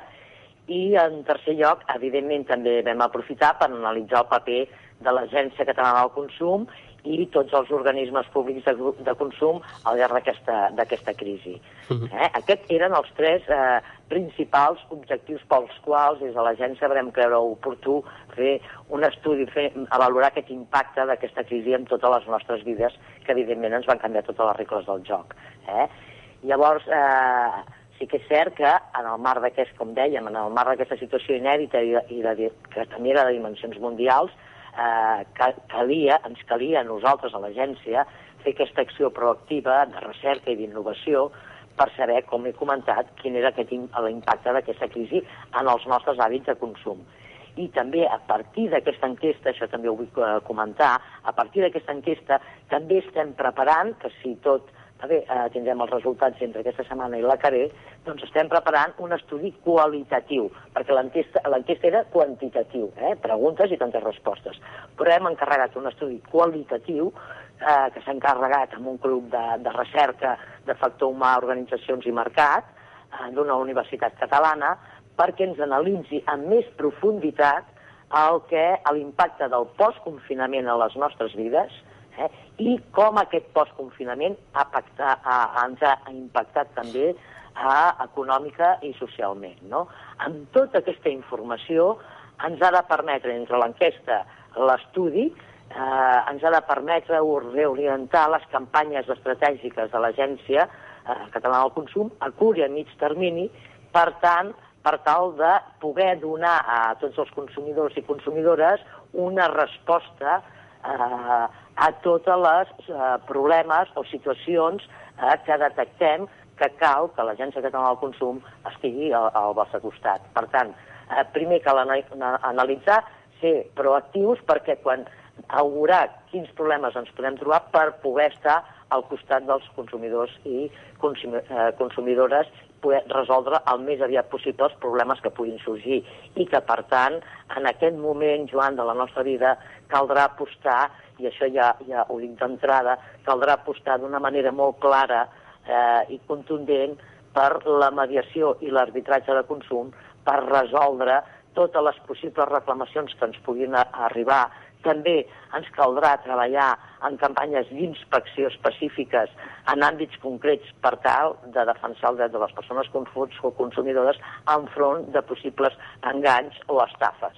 P: I, en tercer lloc, evidentment, també vam aprofitar per analitzar el paper de l'Agència Catalana del Consum i tots els organismes públics de, de consum al llarg d'aquesta crisi. Uh-huh. Eh? Aquests eren els tres eh, principals objectius pels quals des de l'agència vam creure oportú fer un estudi, fer, a valorar aquest impacte d'aquesta crisi en totes les nostres vides, que evidentment ens van canviar totes les regles del joc. Eh? Llavors, eh, sí que és cert que en el marc d'aquest, com dèiem, en el marc d'aquesta situació inèdita i, de, i de, que també era de dimensions mundials, eh, calia, ens calia a nosaltres, a l'agència, fer aquesta acció proactiva de recerca i d'innovació per saber, com he comentat, quin era aquest, l'impacte d'aquesta crisi en els nostres hàbits de consum. I també, a partir d'aquesta enquesta, això també ho vull comentar, a partir d'aquesta enquesta també estem preparant, que si tot bé, eh, tindrem els resultats entre aquesta setmana i la que ve, doncs estem preparant un estudi qualitatiu, perquè l'enquesta era quantitatiu, eh? Preguntes i tantes respostes. Però hem encarregat un estudi qualitatiu eh, que s'ha encarregat amb un grup de, de recerca de factor humà, organitzacions i mercat eh, d'una universitat catalana perquè ens analitzi amb més profunditat el que l'impacte del postconfinament a les nostres vides, Eh? i com aquest postconfinament ha pactat, ha, ens ha impactat també a, econòmica i socialment. No? Amb tota aquesta informació ens ha de permetre, entre l'enquesta, l'estudi, eh, ens ha de permetre reorientar les campanyes estratègiques de l'Agència eh, Catalana del Consum a curt i a mig termini, per tant, per tal de poder donar a tots els consumidors i consumidores una resposta eh, a tots els eh, problemes o situacions eh, que detectem que cal que l'Agència Catalana del Consum estigui al, al vostre costat. Per tant, eh, primer cal analitzar, ser proactius, perquè quan augurar quins problemes ens podem trobar per poder estar al costat dels consumidors i consum eh, consumidores, poder resoldre el més aviat possible els problemes que puguin sorgir i que, per tant, en aquest moment, Joan, de la nostra vida, caldrà apostar, i això ja, ja ho dic d'entrada, caldrà apostar d'una manera molt clara eh, i contundent per la mediació i l'arbitratge de consum per resoldre totes les possibles reclamacions que ens puguin arribar. També ens caldrà treballar en campanyes d'inspecció específiques en àmbits concrets per tal de defensar el dret de les persones consumidores enfront de possibles enganys o estafes.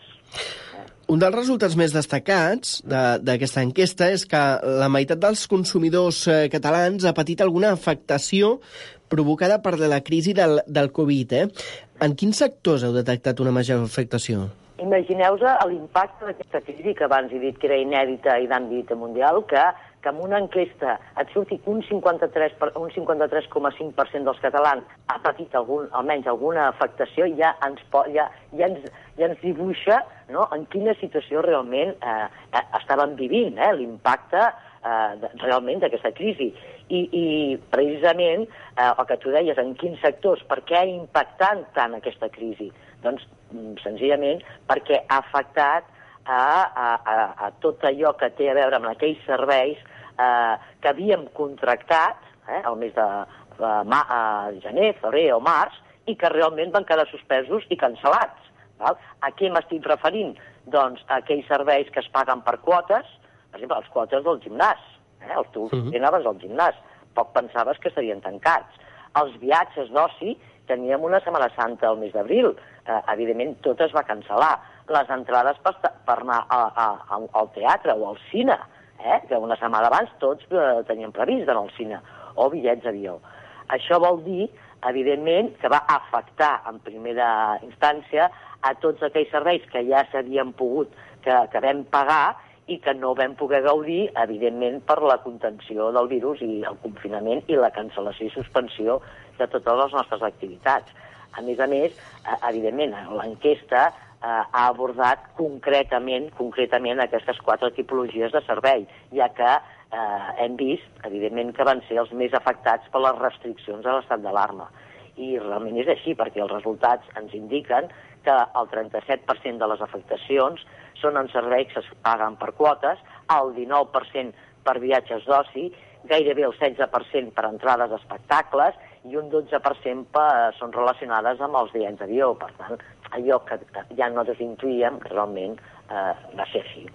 E: Un dels resultats més destacats d'aquesta de, enquesta és que la meitat dels consumidors eh, catalans ha patit alguna afectació provocada per la crisi del, del Covid. Eh? En quins sectors heu detectat una major afectació?
P: Imagineu-vos l'impacte d'aquesta crisi, que abans he dit que era inèdita i d'àmbit mundial, que, que amb una enquesta et surti que un cinquanta-tres coma cinc per cent dels catalans ha patit algun, almenys alguna afectació, ja ens, ja, ja ens, ja ens dibuixa, no?, en quina situació realment eh, estàvem vivint, eh, l'impacte eh, de, realment d'aquesta crisi. I, i precisament eh, el que tu deies, en quins sectors, per què ha impactat tant aquesta crisi? Doncs senzillament perquè ha afectat a, a, a, a tot allò que té a veure amb aquells serveis eh, que havíem contractat eh, el mes de, de, de, de gener, febrer o març, i que realment van quedar suspesos i cancel·lats. Val? A què m'estic referint? Doncs a aquells serveis que es paguen per quotes, per exemple, les quotes del gimnàs. Eh? Els tu uh-huh. anaves al gimnàs, poc pensaves que estarien tancats. Els viatges d'oci, teníem una Setmana Santa al mes d'abril, eh, evidentment tot es va cancel·lar. Les entrades per, per anar a, a, a, al teatre o al cine, eh? Que una setmana abans tots eh, tenien previst d'anar al cine, o bitllets d'avió. Això vol dir, evidentment, que va afectar en primera instància a tots aquells serveis que ja s'havien pogut, que, que vam pagar i que no vam poder gaudir, evidentment, per la contenció del virus i el confinament i la cancel·lació i suspensió de totes les nostres activitats. A més a més, eh, evidentment, l'enquesta eh, ha abordat concretament concretament aquestes quatre tipologies de servei, ja que eh, hem vist, evidentment, que van ser els més afectats per les restriccions de l'estat d'alarma. I realment és així, perquè els resultats ens indiquen que el trenta-set per cent de les afectacions són en serveis que es paguen per quotes, el dinou per cent per viatges d'oci, gairebé el setze per cent per entrades a espectacles i un dotze per cent per, són relacionades amb els bitllets d'avió. Per tant, allò que ja nosaltres intuïem realment eh, va ser així.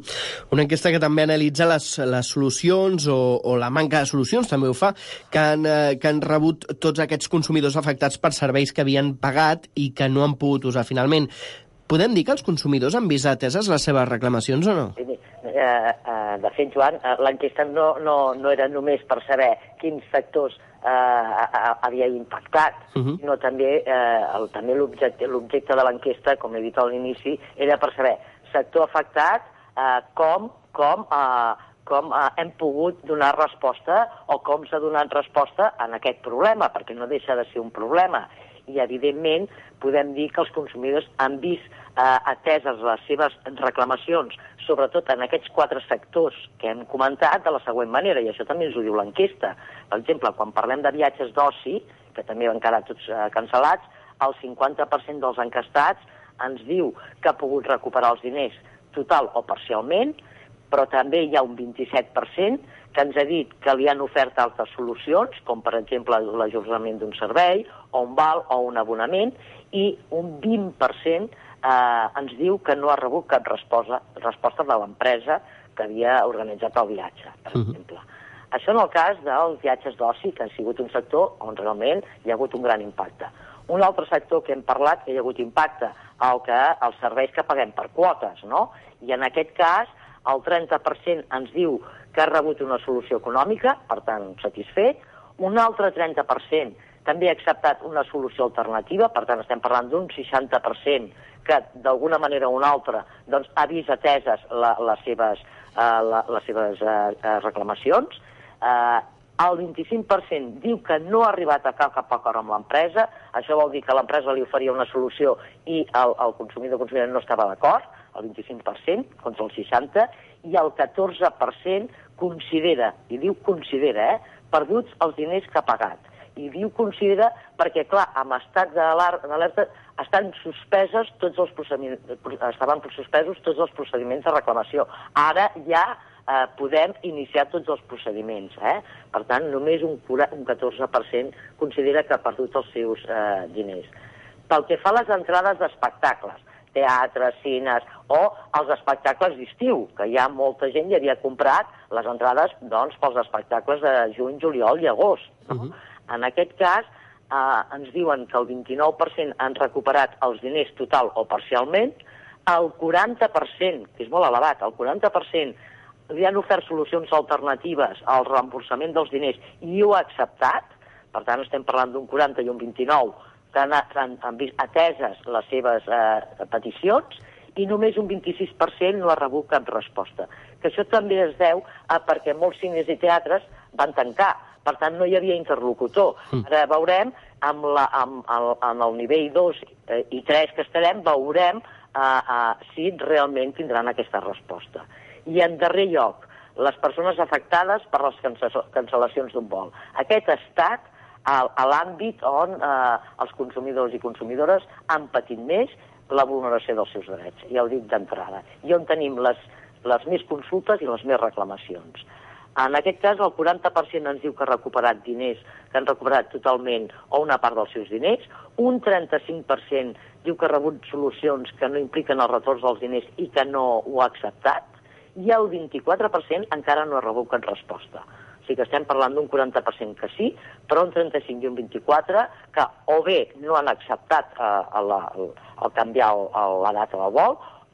E: Una enquesta que també analitza les, les solucions o, o la manca de solucions, també ho fa, que han, eh, que han rebut tots aquests consumidors afectats per serveis que havien pagat i que no han pogut usar finalment. Podem dir que els consumidors han vist ateses les seves reclamacions o no?
P: Sí, eh, eh, de fet, Joan, eh, l'enquesta no, no, no era només per saber quins sectors eh, havia impactat, uh-huh. sinó també, eh, el, també l'objecte de l'enquesta, com he dit a l'inici, era per saber sector afectat, eh, com, com, eh, com eh, hem pogut donar resposta o com s'ha donat resposta en aquest problema, perquè no deixa de ser un problema. I, evidentment, podem dir que els consumidors han vist eh, ateses les seves reclamacions, sobretot en aquests quatre sectors que hem comentat, de la següent manera, i això també ens ho diu l'enquesta. Per exemple, quan parlem de viatges d'oci, que també van quedar tots eh, cancel·lats, el cinquanta per cent dels encastats ens diu que ha pogut recuperar els diners total o parcialment, però també hi ha un vint-i-set per cent que ens ha dit que li han ofert altres solucions, com per exemple l'ajornament d'un servei, o un val o un abonament, i un vint per cent eh, ens diu que no ha rebut cap resposta, resposta de l'empresa que havia organitzat el viatge, per uh-huh. exemple. Això en el cas dels viatges d'oci, que ha sigut un sector on realment hi ha hagut un gran impacte. Un altre sector que hem parlat que hi ha hagut impacte, el que, els serveis que paguem per quotes, no? I en aquest cas, el trenta per cent ens diu que ha rebut una solució econòmica, per tant, satisfet. Un altre trenta per cent també ha acceptat una solució alternativa, per tant, estem parlant d'un seixanta per cent que, d'alguna manera o una altra, doncs, ha vist ateses la, les seves, eh, la, les seves eh, reclamacions. Eh, el vint-i-cinc per cent diu que no ha arribat a cap, cap acord amb l'empresa. Això vol dir que l'empresa li oferia una solució i el, el consumidor o consumidor no estava d'acord, el vint-i-cinc per cent contra el seixanta per cent, i el catorze per cent considera, i diu considera, eh, perduts els diners que ha pagat. I diu considera perquè, clar, amb estat d'alerta estan suspeses tots els procediments, estaven suspesos tots els procediments de reclamació. Ara ja eh, podem iniciar tots els procediments. Eh? Per tant, només un, un catorze per cent considera que ha perdut els seus eh, diners. Pel que fa a les entrades d'espectacles, teatres, cines o els espectacles d'estiu, que ja molta gent ja havia comprat les entrades doncs, pels espectacles de juny, juliol i agost. No? Uh-huh. En aquest cas, eh, ens diuen que el vint-i-nou per cent han recuperat els diners total o parcialment, el quaranta per cent, que és molt elevat, el quaranta per cent li han ofert solucions alternatives al reemborsament dels diners i ho ha acceptat, per tant estem parlant d'un quaranta i un vint-i-nou, que han, han, han vist ateses les seves eh, peticions, i només un vint-i-sis per cent no ha rebut cap resposta. Que això també es deu a perquè molts cines i teatres van tancar, per tant no hi havia interlocutor. Ara veurem, amb la, amb, el, amb el nivell dos eh, i tres que estarem, veurem eh, eh, si realment tindran aquesta resposta. I en darrer lloc, les persones afectades per les cancel·lacions d'un vol. Aquest ha estat a, a l'àmbit on eh, els consumidors i consumidores han patit més la vulneració dels seus drets, ja ho dic d'entrada, i on tenim les, les més consultes i les més reclamacions. En aquest cas, el quaranta per cent ens diu que ha recuperat diners, que han recuperat totalment o una part dels seus diners, un trenta-cinc per cent diu que ha rebut solucions que no impliquen el retorn dels diners i que no ho ha acceptat, i el vint-i-quatre per cent encara no ha rebut cap resposta. O sigui que estem parlant d'un quaranta per cent que sí, però un trenta-cinc i un vint-i-quatre per cent que o bé no han acceptat eh, la, el, el canviar el, la data del vol,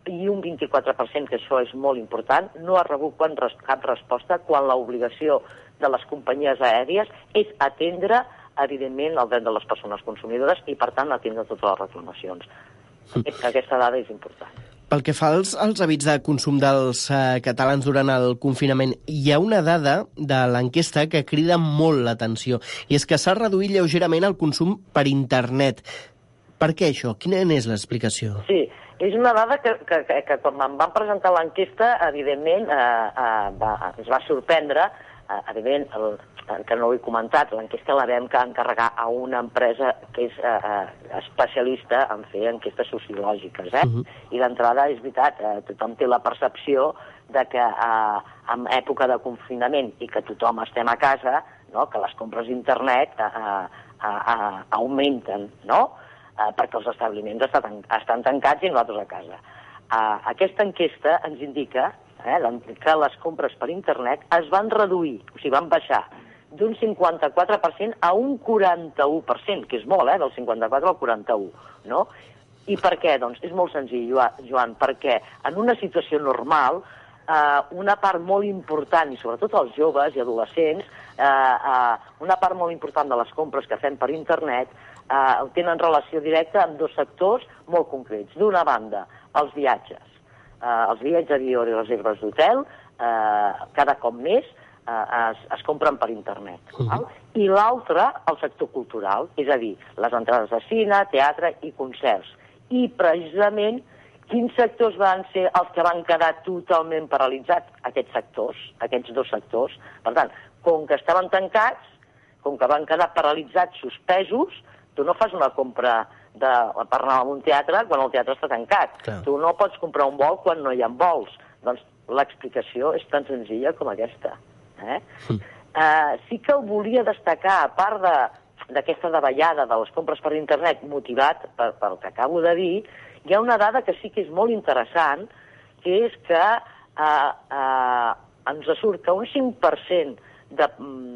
P: i un vint-i-quatre per cent, que això és molt important, no ha rebut cap resposta quan l'obligació de les companyies aèries és atendre, evidentment, el dret de les persones consumidores i, per tant, atendre totes les reclamacions. Aquesta dada és important.
E: Pel que fa als, als hàbits de consum dels eh, catalans durant el confinament, hi ha una dada de l'enquesta que crida molt l'atenció, i és que s'ha reduït lleugerament el consum per internet. Per què això? Quina és l'explicació?
P: Sí, és una dada que, que, que, que quan em van presentar l'enquesta, evidentment, eh, eh, va, ens va sorprendre, eh, evidentment, el, que no ho he comentat, l'enquesta la vam encarregar a una empresa que és eh, especialista en fer enquestes sociològiques, eh? Uh-huh. I d'entrada, és veritat, eh, tothom té la percepció de que eh, en època de confinament i que tothom estem a casa, no?, que les compres d'internet eh, eh, eh, augmenten, no?, eh, perquè els establiments estan, estan tancats i nosaltres a casa. Eh, aquesta enquesta ens indica eh, que les compres per internet es van reduir, o sigui, van baixar d'un cinquanta-quatre per cent a un quaranta-u per cent, que és molt, eh, del cinquanta-quatre al quaranta-u, no? I per què? Doncs és molt senzill, Joan, perquè en una situació normal, eh, una part molt important, i sobretot els joves i adolescents, eh, eh, una part molt important de les compres que fem per internet eh, tenen relació directa amb dos sectors molt concrets. D'una banda, els viatges. Eh, els viatges d'avió i reserves d'hotel, eh, cada cop més, Es, es compren per internet. Uh-huh. I l'altre, el sector cultural, és a dir, les entrades de cine, teatre i concerts. I precisament, quins sectors van ser els que van quedar totalment paralitzats? Aquests sectors, aquests dos sectors. Per tant, com que estaven tancats, com que van quedar paralitzats, suspesos, tu no fas una compra de, per anar a un teatre quan el teatre està tancat. Clar. Tu no pots comprar un vol quan no hi ha vols. Doncs l'explicació és tan senzilla com aquesta. Eh? Mm. Uh, sí que ho volia destacar, a part d'aquesta davallada de les compres per internet motivat per, per el que acabo de dir, hi ha una dada que sí que és molt interessant, que és que uh, uh, ens surt que un cinc per cent de,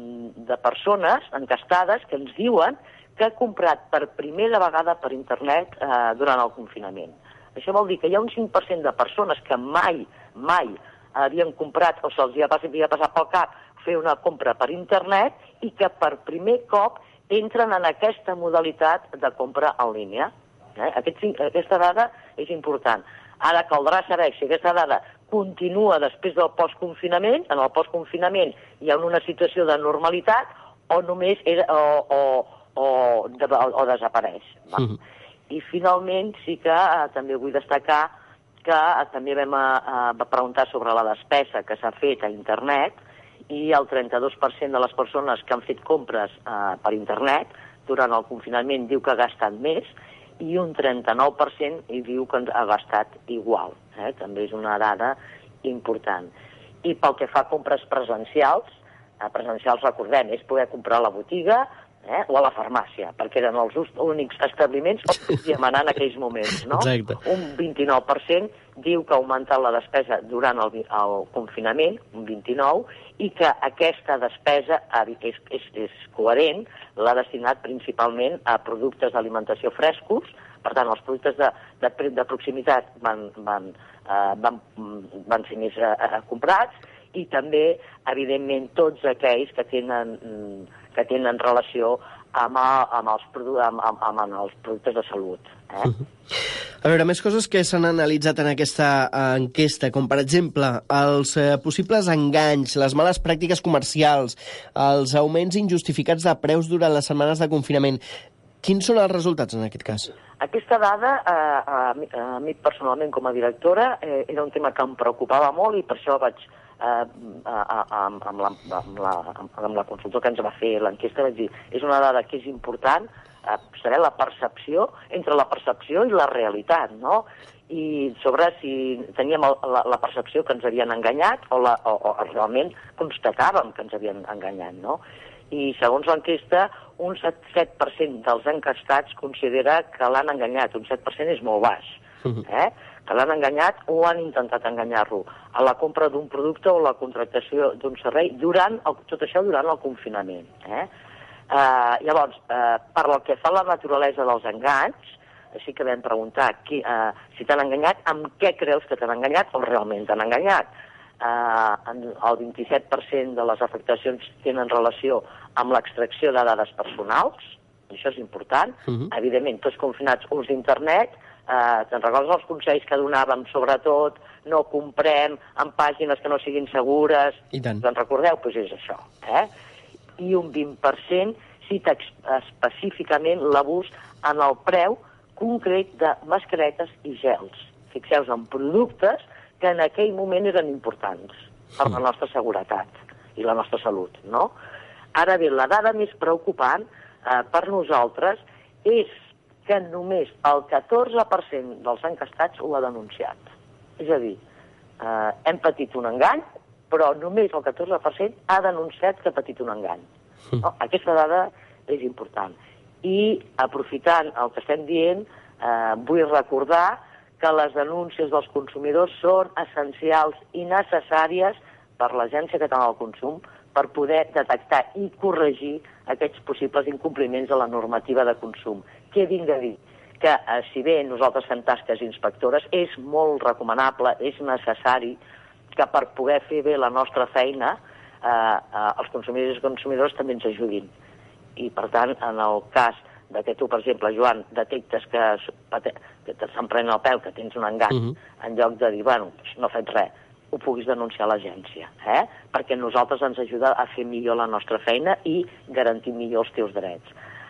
P: de persones encastades que ens diuen que ha comprat per primera vegada per internet uh, durant el confinament. Això vol dir que hi ha un cinc per cent de persones que mai, mai havien comprat o se'ls havia passat pel cap fer una compra per internet i que per primer cop entren en aquesta modalitat de compra en línia. Eh? Aquest, aquesta dada és important. Ara caldrà saber si aquesta dada continua després del postconfinament, en el postconfinament hi ha una situació de normalitat o només era, o, o, o, de, o, o desapareix. Va? Mm-hmm. I finalment sí que eh, també vull destacar que eh, també vam eh, preguntar sobre la despesa que s'ha fet a internet i el trenta-dos per cent de les persones que han fet compres eh, per internet durant el confinament diu que ha gastat més i un trenta-nou per cent hi diu que ha gastat igual. Eh? També és una dada important. I pel que fa a compres presencials, eh, presencials recordem, és poder comprar a la botiga, Eh? o a la farmàcia, perquè eren els únics establiments on podíem anar en aquells moments, no? Exacte. Un vint-i-nou per cent diu que ha augmentat la despesa durant el, el confinament, un vint-i-nou, i que aquesta despesa és, és, és coherent, l'ha destinat principalment a productes d'alimentació frescos, per tant, els productes de, de, de proximitat van, van, eh, van, van ser més eh, comprats, i també, evidentment, tots aquells que tenen... que tenen relació amb, el, amb, els, amb, amb, amb els productes de salut. Eh?
E: A veure, més coses que s'han analitzat en aquesta enquesta, com per exemple els eh, possibles enganys, les males pràctiques comercials, els augments injustificats de preus durant les setmanes de confinament. Quins són els resultats en aquest cas?
P: Aquesta dada, eh, a, mi, a mi personalment com a directora, eh, era un tema que em preocupava molt i per això vaig... Eh, amb, amb, la, amb, la, amb la consultora que ens va fer l'enquesta, vaig dir, és una dada que és important eh, saber la percepció, entre la percepció i la realitat, no? I sobre si teníem el, la, la percepció que ens havien enganyat o, la, o, o realment constatàvem que ens havien enganyat, no? I segons l'enquesta, un set per cent dels encastats considera que l'han enganyat, un set per cent és molt baix, eh? que l'han enganyat o han intentat enganyar-lo a la compra d'un producte o la contractació d'un servei, durant el, tot això durant el confinament. Eh? Eh, llavors, eh, per el que fa a la naturalesa dels enganys, sí que vam preguntar qui, uh, si t'han enganyat, amb què creus que t'han enganyat o realment t'han enganyat. Uh, el vint-i-set per cent de les afectacions tenen relació amb l'extracció de dades personals, això és important. Uh-huh. Evidentment, tots confinats, ús d'internet, uh, te'n recordes els consells que donàvem, sobretot, no comprem en pàgines que no siguin segures, te'n recordeu? Doncs és això, eh? I un vint per cent cita específicament l'abús en el preu concret de mascaretes i gels. Fixeu-vos en productes que en aquell moment eren importants per la nostra seguretat i la nostra salut, no? Ara bé, la dada més preocupant eh, per nosaltres és que només el catorze per cent dels encastats ho ha denunciat. És a dir, eh, hem patit un engany, però només el catorze per cent ha denunciat que ha patit un engany. No? Aquesta dada és important. I, aprofitant el que estem dient, eh, vull recordar que les denúncies dels consumidors són essencials i necessàries per l'Agència Catalana del Consum per poder detectar i corregir aquests possibles incompliments de la normativa de consum. Què vinc a dir? Que, eh, si bé nosaltres fem tasques inspectores, és molt recomanable, és necessari que per poder fer bé la nostra feina eh, eh, els consumidors i consumidores també ens ajudin. I, per tant, en el cas de que tu, per exemple, Joan, detectes que, que se'n pren el pèl, que tens un engany, uh-huh. en lloc de dir, bueno, no fem res, ho puguis denunciar a l'agència, eh? Perquè a nosaltres ens ajuda a fer millor la nostra feina i garantir millor els teus drets.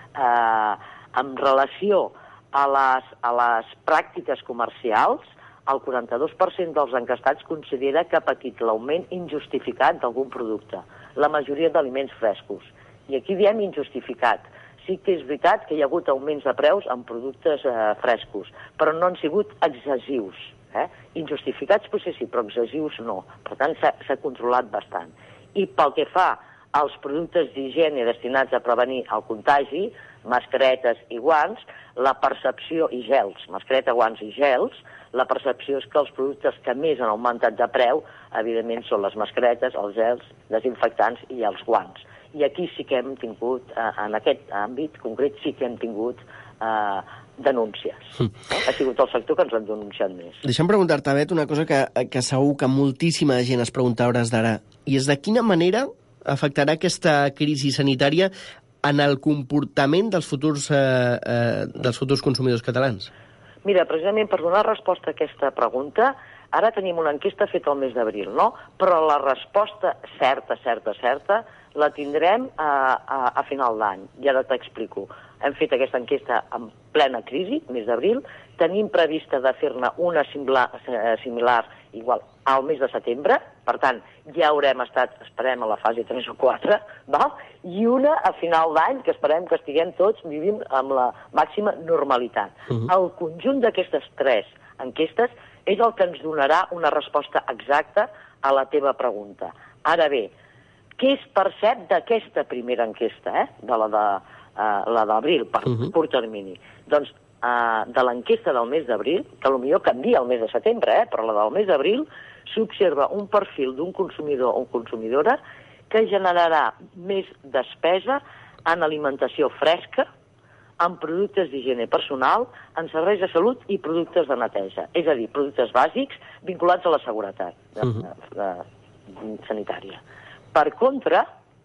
P: Eh, en relació a les, a les pràctiques comercials, el quaranta-dos per cent dels encastats considera que ha patit l'augment injustificat d'algun producte, la majoria d'aliments frescos. I aquí diem injustificat. Sí que és veritat que hi ha hagut augments de preus en productes eh, frescos, però no han sigut excessius. Eh? Injustificats potser sí, però excessius no. Per tant, s'ha controlat bastant. I pel que fa als productes d'higiene destinats a prevenir el contagi, mascaretes i guants, la percepció, i gels, mascareta, guants i gels, la percepció és que els productes que més han augmentat de preu, evidentment, són les mascaretes, els gels, desinfectants i els guants. I aquí sí que hem tingut, eh, en aquest àmbit concret, sí que hem tingut eh, denúncies. Mm. Ha sigut el sector que ens han denunciat més.
E: Deixa'm preguntar-te, Bet, una cosa que, que segur que moltíssima gent es pregunta a hores d'ara, i és de quina manera afectarà aquesta crisi sanitària en el comportament dels futurs, eh, eh, dels futurs consumidors catalans?
P: Mira, precisament per donar resposta a aquesta pregunta, ara tenim una enquesta feta al mes d'abril, no? Però la resposta certa, certa, certa, la tindrem a, a, a final d'any. I ara t'explico. Hem fet aquesta enquesta en plena crisi, mes d'abril, tenim prevista de fer-ne una similar, similar igual al mes de setembre, per tant, ja haurem estat, esperem, a la fase tres o quatre, val? I una a final d'any, que esperem que estiguem tots vivint amb la màxima normalitat. Uh-huh. El conjunt d'aquestes tres enquestes és el que ens donarà una resposta exacta a la teva pregunta. Ara bé, què es percep d'aquesta primera enquesta, eh? de la de, uh, la d'abril, per uh-huh. curt termini? Doncs uh, de l'enquesta del mes d'abril, que potser canvia el mes de setembre, eh? però la del mes d'abril, s'observa un perfil d'un consumidor o consumidora que generarà més despesa en alimentació fresca, en productes d'higiene personal, en serveis de salut i productes de neteja. És a dir, productes bàsics vinculats a la seguretat de, uh-huh. de, de, sanitària. Per contra,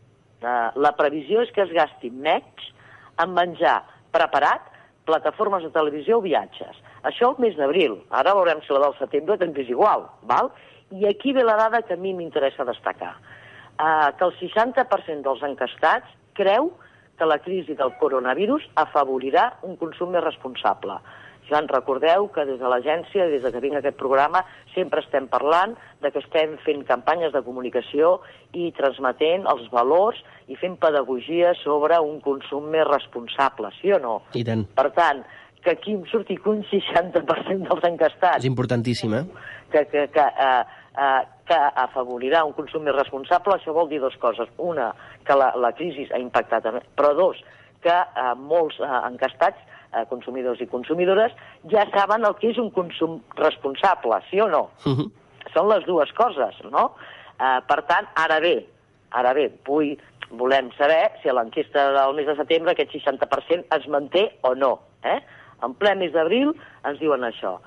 P: eh, la previsió és que es gasti menys en menjar preparat, plataformes de televisió o viatges. Això el mes d'abril. Ara veurem si la del setembre també és igual. Val? I aquí ve la dada que a mi m'interessa destacar. Eh, que el seixanta per cent dels encastats creu que la crisi del coronavirus afavorirà un consum més responsable. Ja en recordeu que des de l'agència, des que vinc aquest programa, sempre estem parlant de que estem fent campanyes de comunicació i transmetent els valors i fent pedagogia sobre un consum més responsable, sí o no?
E: I tant.
P: Per tant, que aquí em surti que un seixanta per cent dels encastats...
E: És importantíssim, eh?
P: Que, que, que, eh, eh, que afavorirà un consum més responsable, això vol dir dues coses. Una, que la, la crisi ha impactat, però dos, que eh, molts eh, encastats, eh, consumidors i consumidores, ja saben el que és un consum responsable, sí o no? Uh-huh. Són les dues coses, no? Eh, per tant, ara bé, ara bé, vull, volem saber si a l'enquesta del mes de setembre aquest seixanta per cent es manté o no, eh? En ple mes d'abril ens diuen això.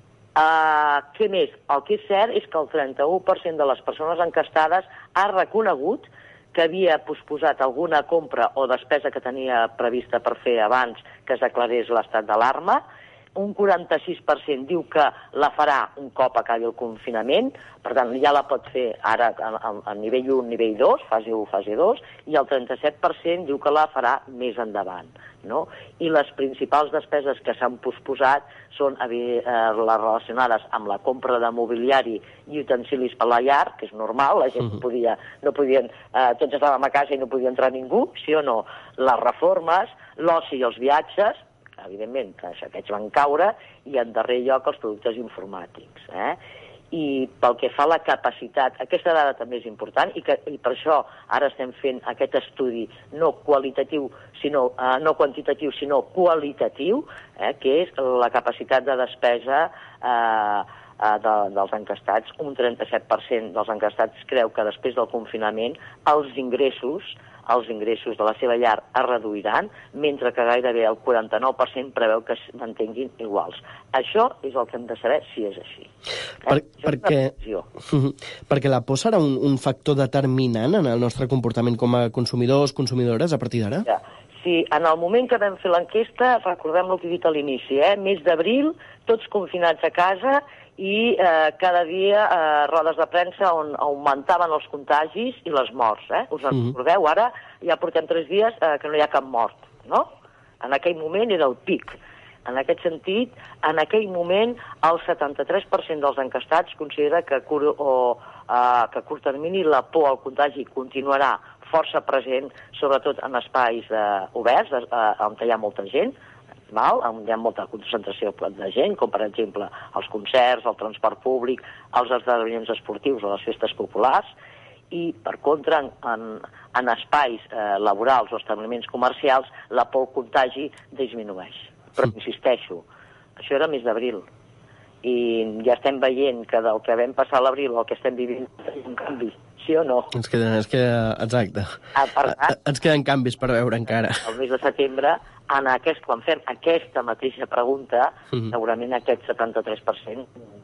P: Uh, què més? El que és cert és que el trenta-u per cent de les persones enquestades ha reconegut que havia posposat alguna compra o despesa que tenia prevista per fer abans que es declarés l'estat d'alarma. Un quaranta-sis per cent diu que la farà un cop acabi el confinament, per tant, ja la pot fer ara a, a nivell un, nivell dos, fase u, fase dos, i el trenta-set per cent diu que la farà més endavant. No? I les principals despeses que s'han posposat són eh, les relacionades amb la compra de mobiliari i utensilis per la llar, que és normal, la gent uh-huh. podia, no podien, eh, tots estàvem a casa i no podia entrar ningú, sí o no? Les reformes, l'oci i els viatges, que evidentment que aquests van caure, i en darrer lloc els productes informàtics. Eh? I pel que fa a la capacitat, aquesta dada també és important i, que, i per això ara estem fent aquest estudi no qualitatiu, sinó, eh, no quantitatiu, sinó qualitatiu, eh, que és la capacitat de despesa eh, eh, de, dels encastats. Un trenta-set per cent dels encastats creu que després del confinament els ingressos els ingressos de la seva llar es reduiran, mentre que gairebé el quaranta-nou per cent preveu que es mantinguin iguals. Això és el que hem de saber si és així.
E: Per, eh? perquè, perquè la por serà un, un factor determinant en el nostre comportament com a consumidors, consumidores, a partir d'ara?
P: Ja. Sí, en el moment que vam fer l'enquesta, recordem el que he dit a l'inici, eh? mes d'abril, tots confinats a casa, i eh, cada dia eh, rodes de premsa on augmentaven els contagis i les morts. Eh? Us en mm. recordeu? Ara ja portem tres dies eh, que no hi ha cap mort, no? En aquell moment era el pic. En aquest sentit, en aquell moment, el setanta-tres per cent dels encastats considera que, cur o, eh, que a curt termini la por al contagi continuarà força present, sobretot en espais eh, oberts, eh, on hi ha molta gent, Val? Hi ha molta concentració de gent, com per exemple els concerts, el transport públic, els esdeveniments esportius o les festes populars, i per contra, en, en espais eh, laborals o establiments comercials, la por al contagi disminueix. Però insisteixo, això era mes d'abril, i ja estem veient que del que vam passar a l'abril el que estem vivint és un canvi, sí o no?
E: Ens queda, ens queda exacte. Ah, per tant, ens queden canvis per veure encara.
P: El mes de setembre, en aquest, quan fem aquesta mateixa pregunta, mm. segurament aquest setanta-tres per cent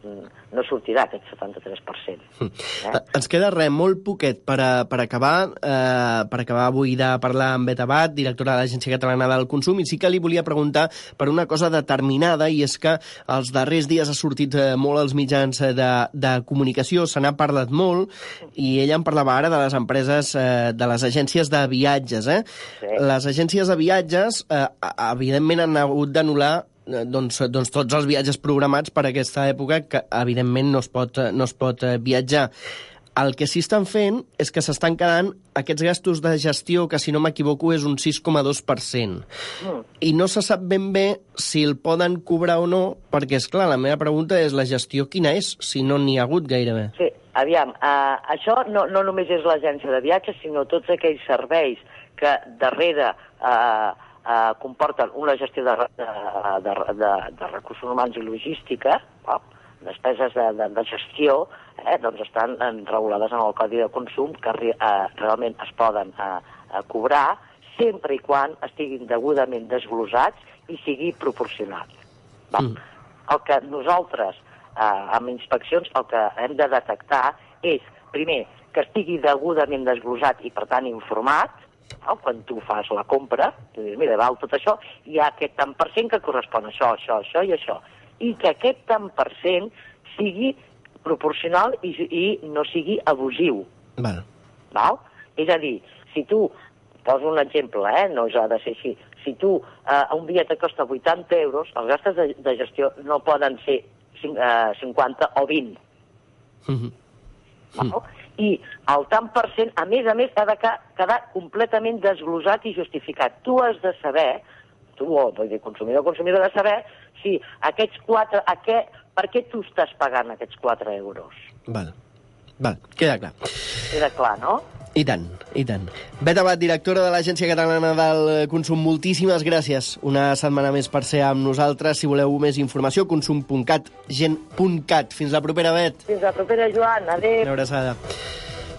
P: no sortirà, aquest setanta-tres per cent.
E: Mm. Eh? Ens queda res, molt poquet per, a, per acabar, eh, per acabar avui de parlar amb Beth Abad, directora de l'Agència Catalana del Consum, i sí que li volia preguntar per una cosa determinada, i és que els darrers dies ha sortit eh, molt als mitjans de, de comunicació, se n'ha parlat molt, i ella em parlava ara de les empreses, eh, de les agències de viatges. Eh? Sí. Les agències de viatges eh, evidentment han hagut d'anul·lar doncs, doncs tots els viatges programats per aquesta època, que evidentment no es pot, no es pot viatjar. El que sí estan fent és que s'estan quedant aquests gastos de gestió, que si no m'equivoco és un sis coma dos per cent. Mm. I no se sap ben bé si el poden cobrar o no, perquè, és clar, la meva pregunta és la gestió quina és, si no n'hi ha hagut gairebé.
P: Sí, aviam, uh, això no, no només és l'agència de viatges, sinó tots aquells serveis que darrere uh, Uh, comporten una gestió de, de, de, de, de recursos humans i logística, oh, despeses de, de, de gestió, eh, doncs estan regulades en el Codi de Consum, que uh, realment es poden uh, uh, cobrar, sempre i quan estiguin degudament desglosats i sigui proporcionat. Mm. El que nosaltres, uh, amb inspeccions, el que hem de detectar és, primer, que estigui degudament desglosat i, per tant, informat. No? Quan tu fas la compra, tu dius, mira, val tot això, hi ha aquest tant per cent que correspon a això, això, això i això. I que aquest tant per cent sigui proporcional i, i no sigui abusiu.
E: Val.
P: Val? És a dir, si tu, poso un exemple, eh? No ha de ser així, si tu eh, un bitllet et costa vuitanta euros, els gastos de, de gestió no poden ser cinquanta o vint. Mm-hmm. Val? Mm. I el tant per cent, a més a més, ha de quedar completament desglosat i justificat. Tu has de saber, tu, o vull dir, consumidor o consumidor, ha de saber si aquests quatre, a què, per què tu estàs pagant aquests quatre euros.
E: Val, val, queda clar.
P: Queda clar, no?
E: I tant, i tant. Beth Abad, directora de l'Agència Catalana del Consum, moltíssimes gràcies una setmana més per ser amb nosaltres. Si voleu més informació, consum punt cat, gent punt cat. Fins la propera, Beth.
P: Fins la propera, Joan. Adéu.
E: Una abraçada.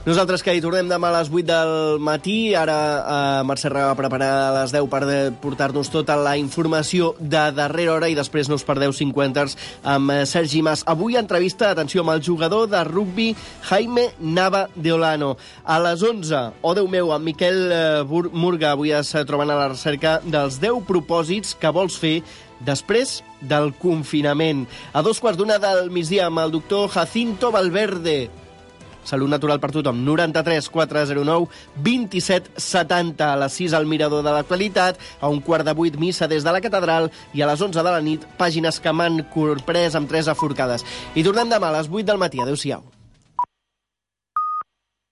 E: Nosaltres que hi tornem demà a les vuit del matí. Ara eh, Mercè Raga va preparar a les deu per portar-nos tota la informació de darrera hora i després no us perdeu cinquanters amb Sergi Mas. Avui entrevista, atenció, amb el jugador de rugbi Jaime Nava de Olano. A les onze, oh Déu meu, amb Miquel eh, Murga avui es troben a la recerca dels deu propòsits que vols fer després del confinament. A dos quarts d'una del migdia amb el doctor Jacinto Valverde. Salut natural per tothom. noranta-tres quatre zero nou vint-i-set setanta. A les sis al Mirador de l'Actualitat, a un quart de vuit missa des de la catedral i a les onze de la nit pàgines que m'han corprès amb tres aforcades. I tornem demà a les vuit del matí. Adéu-siau.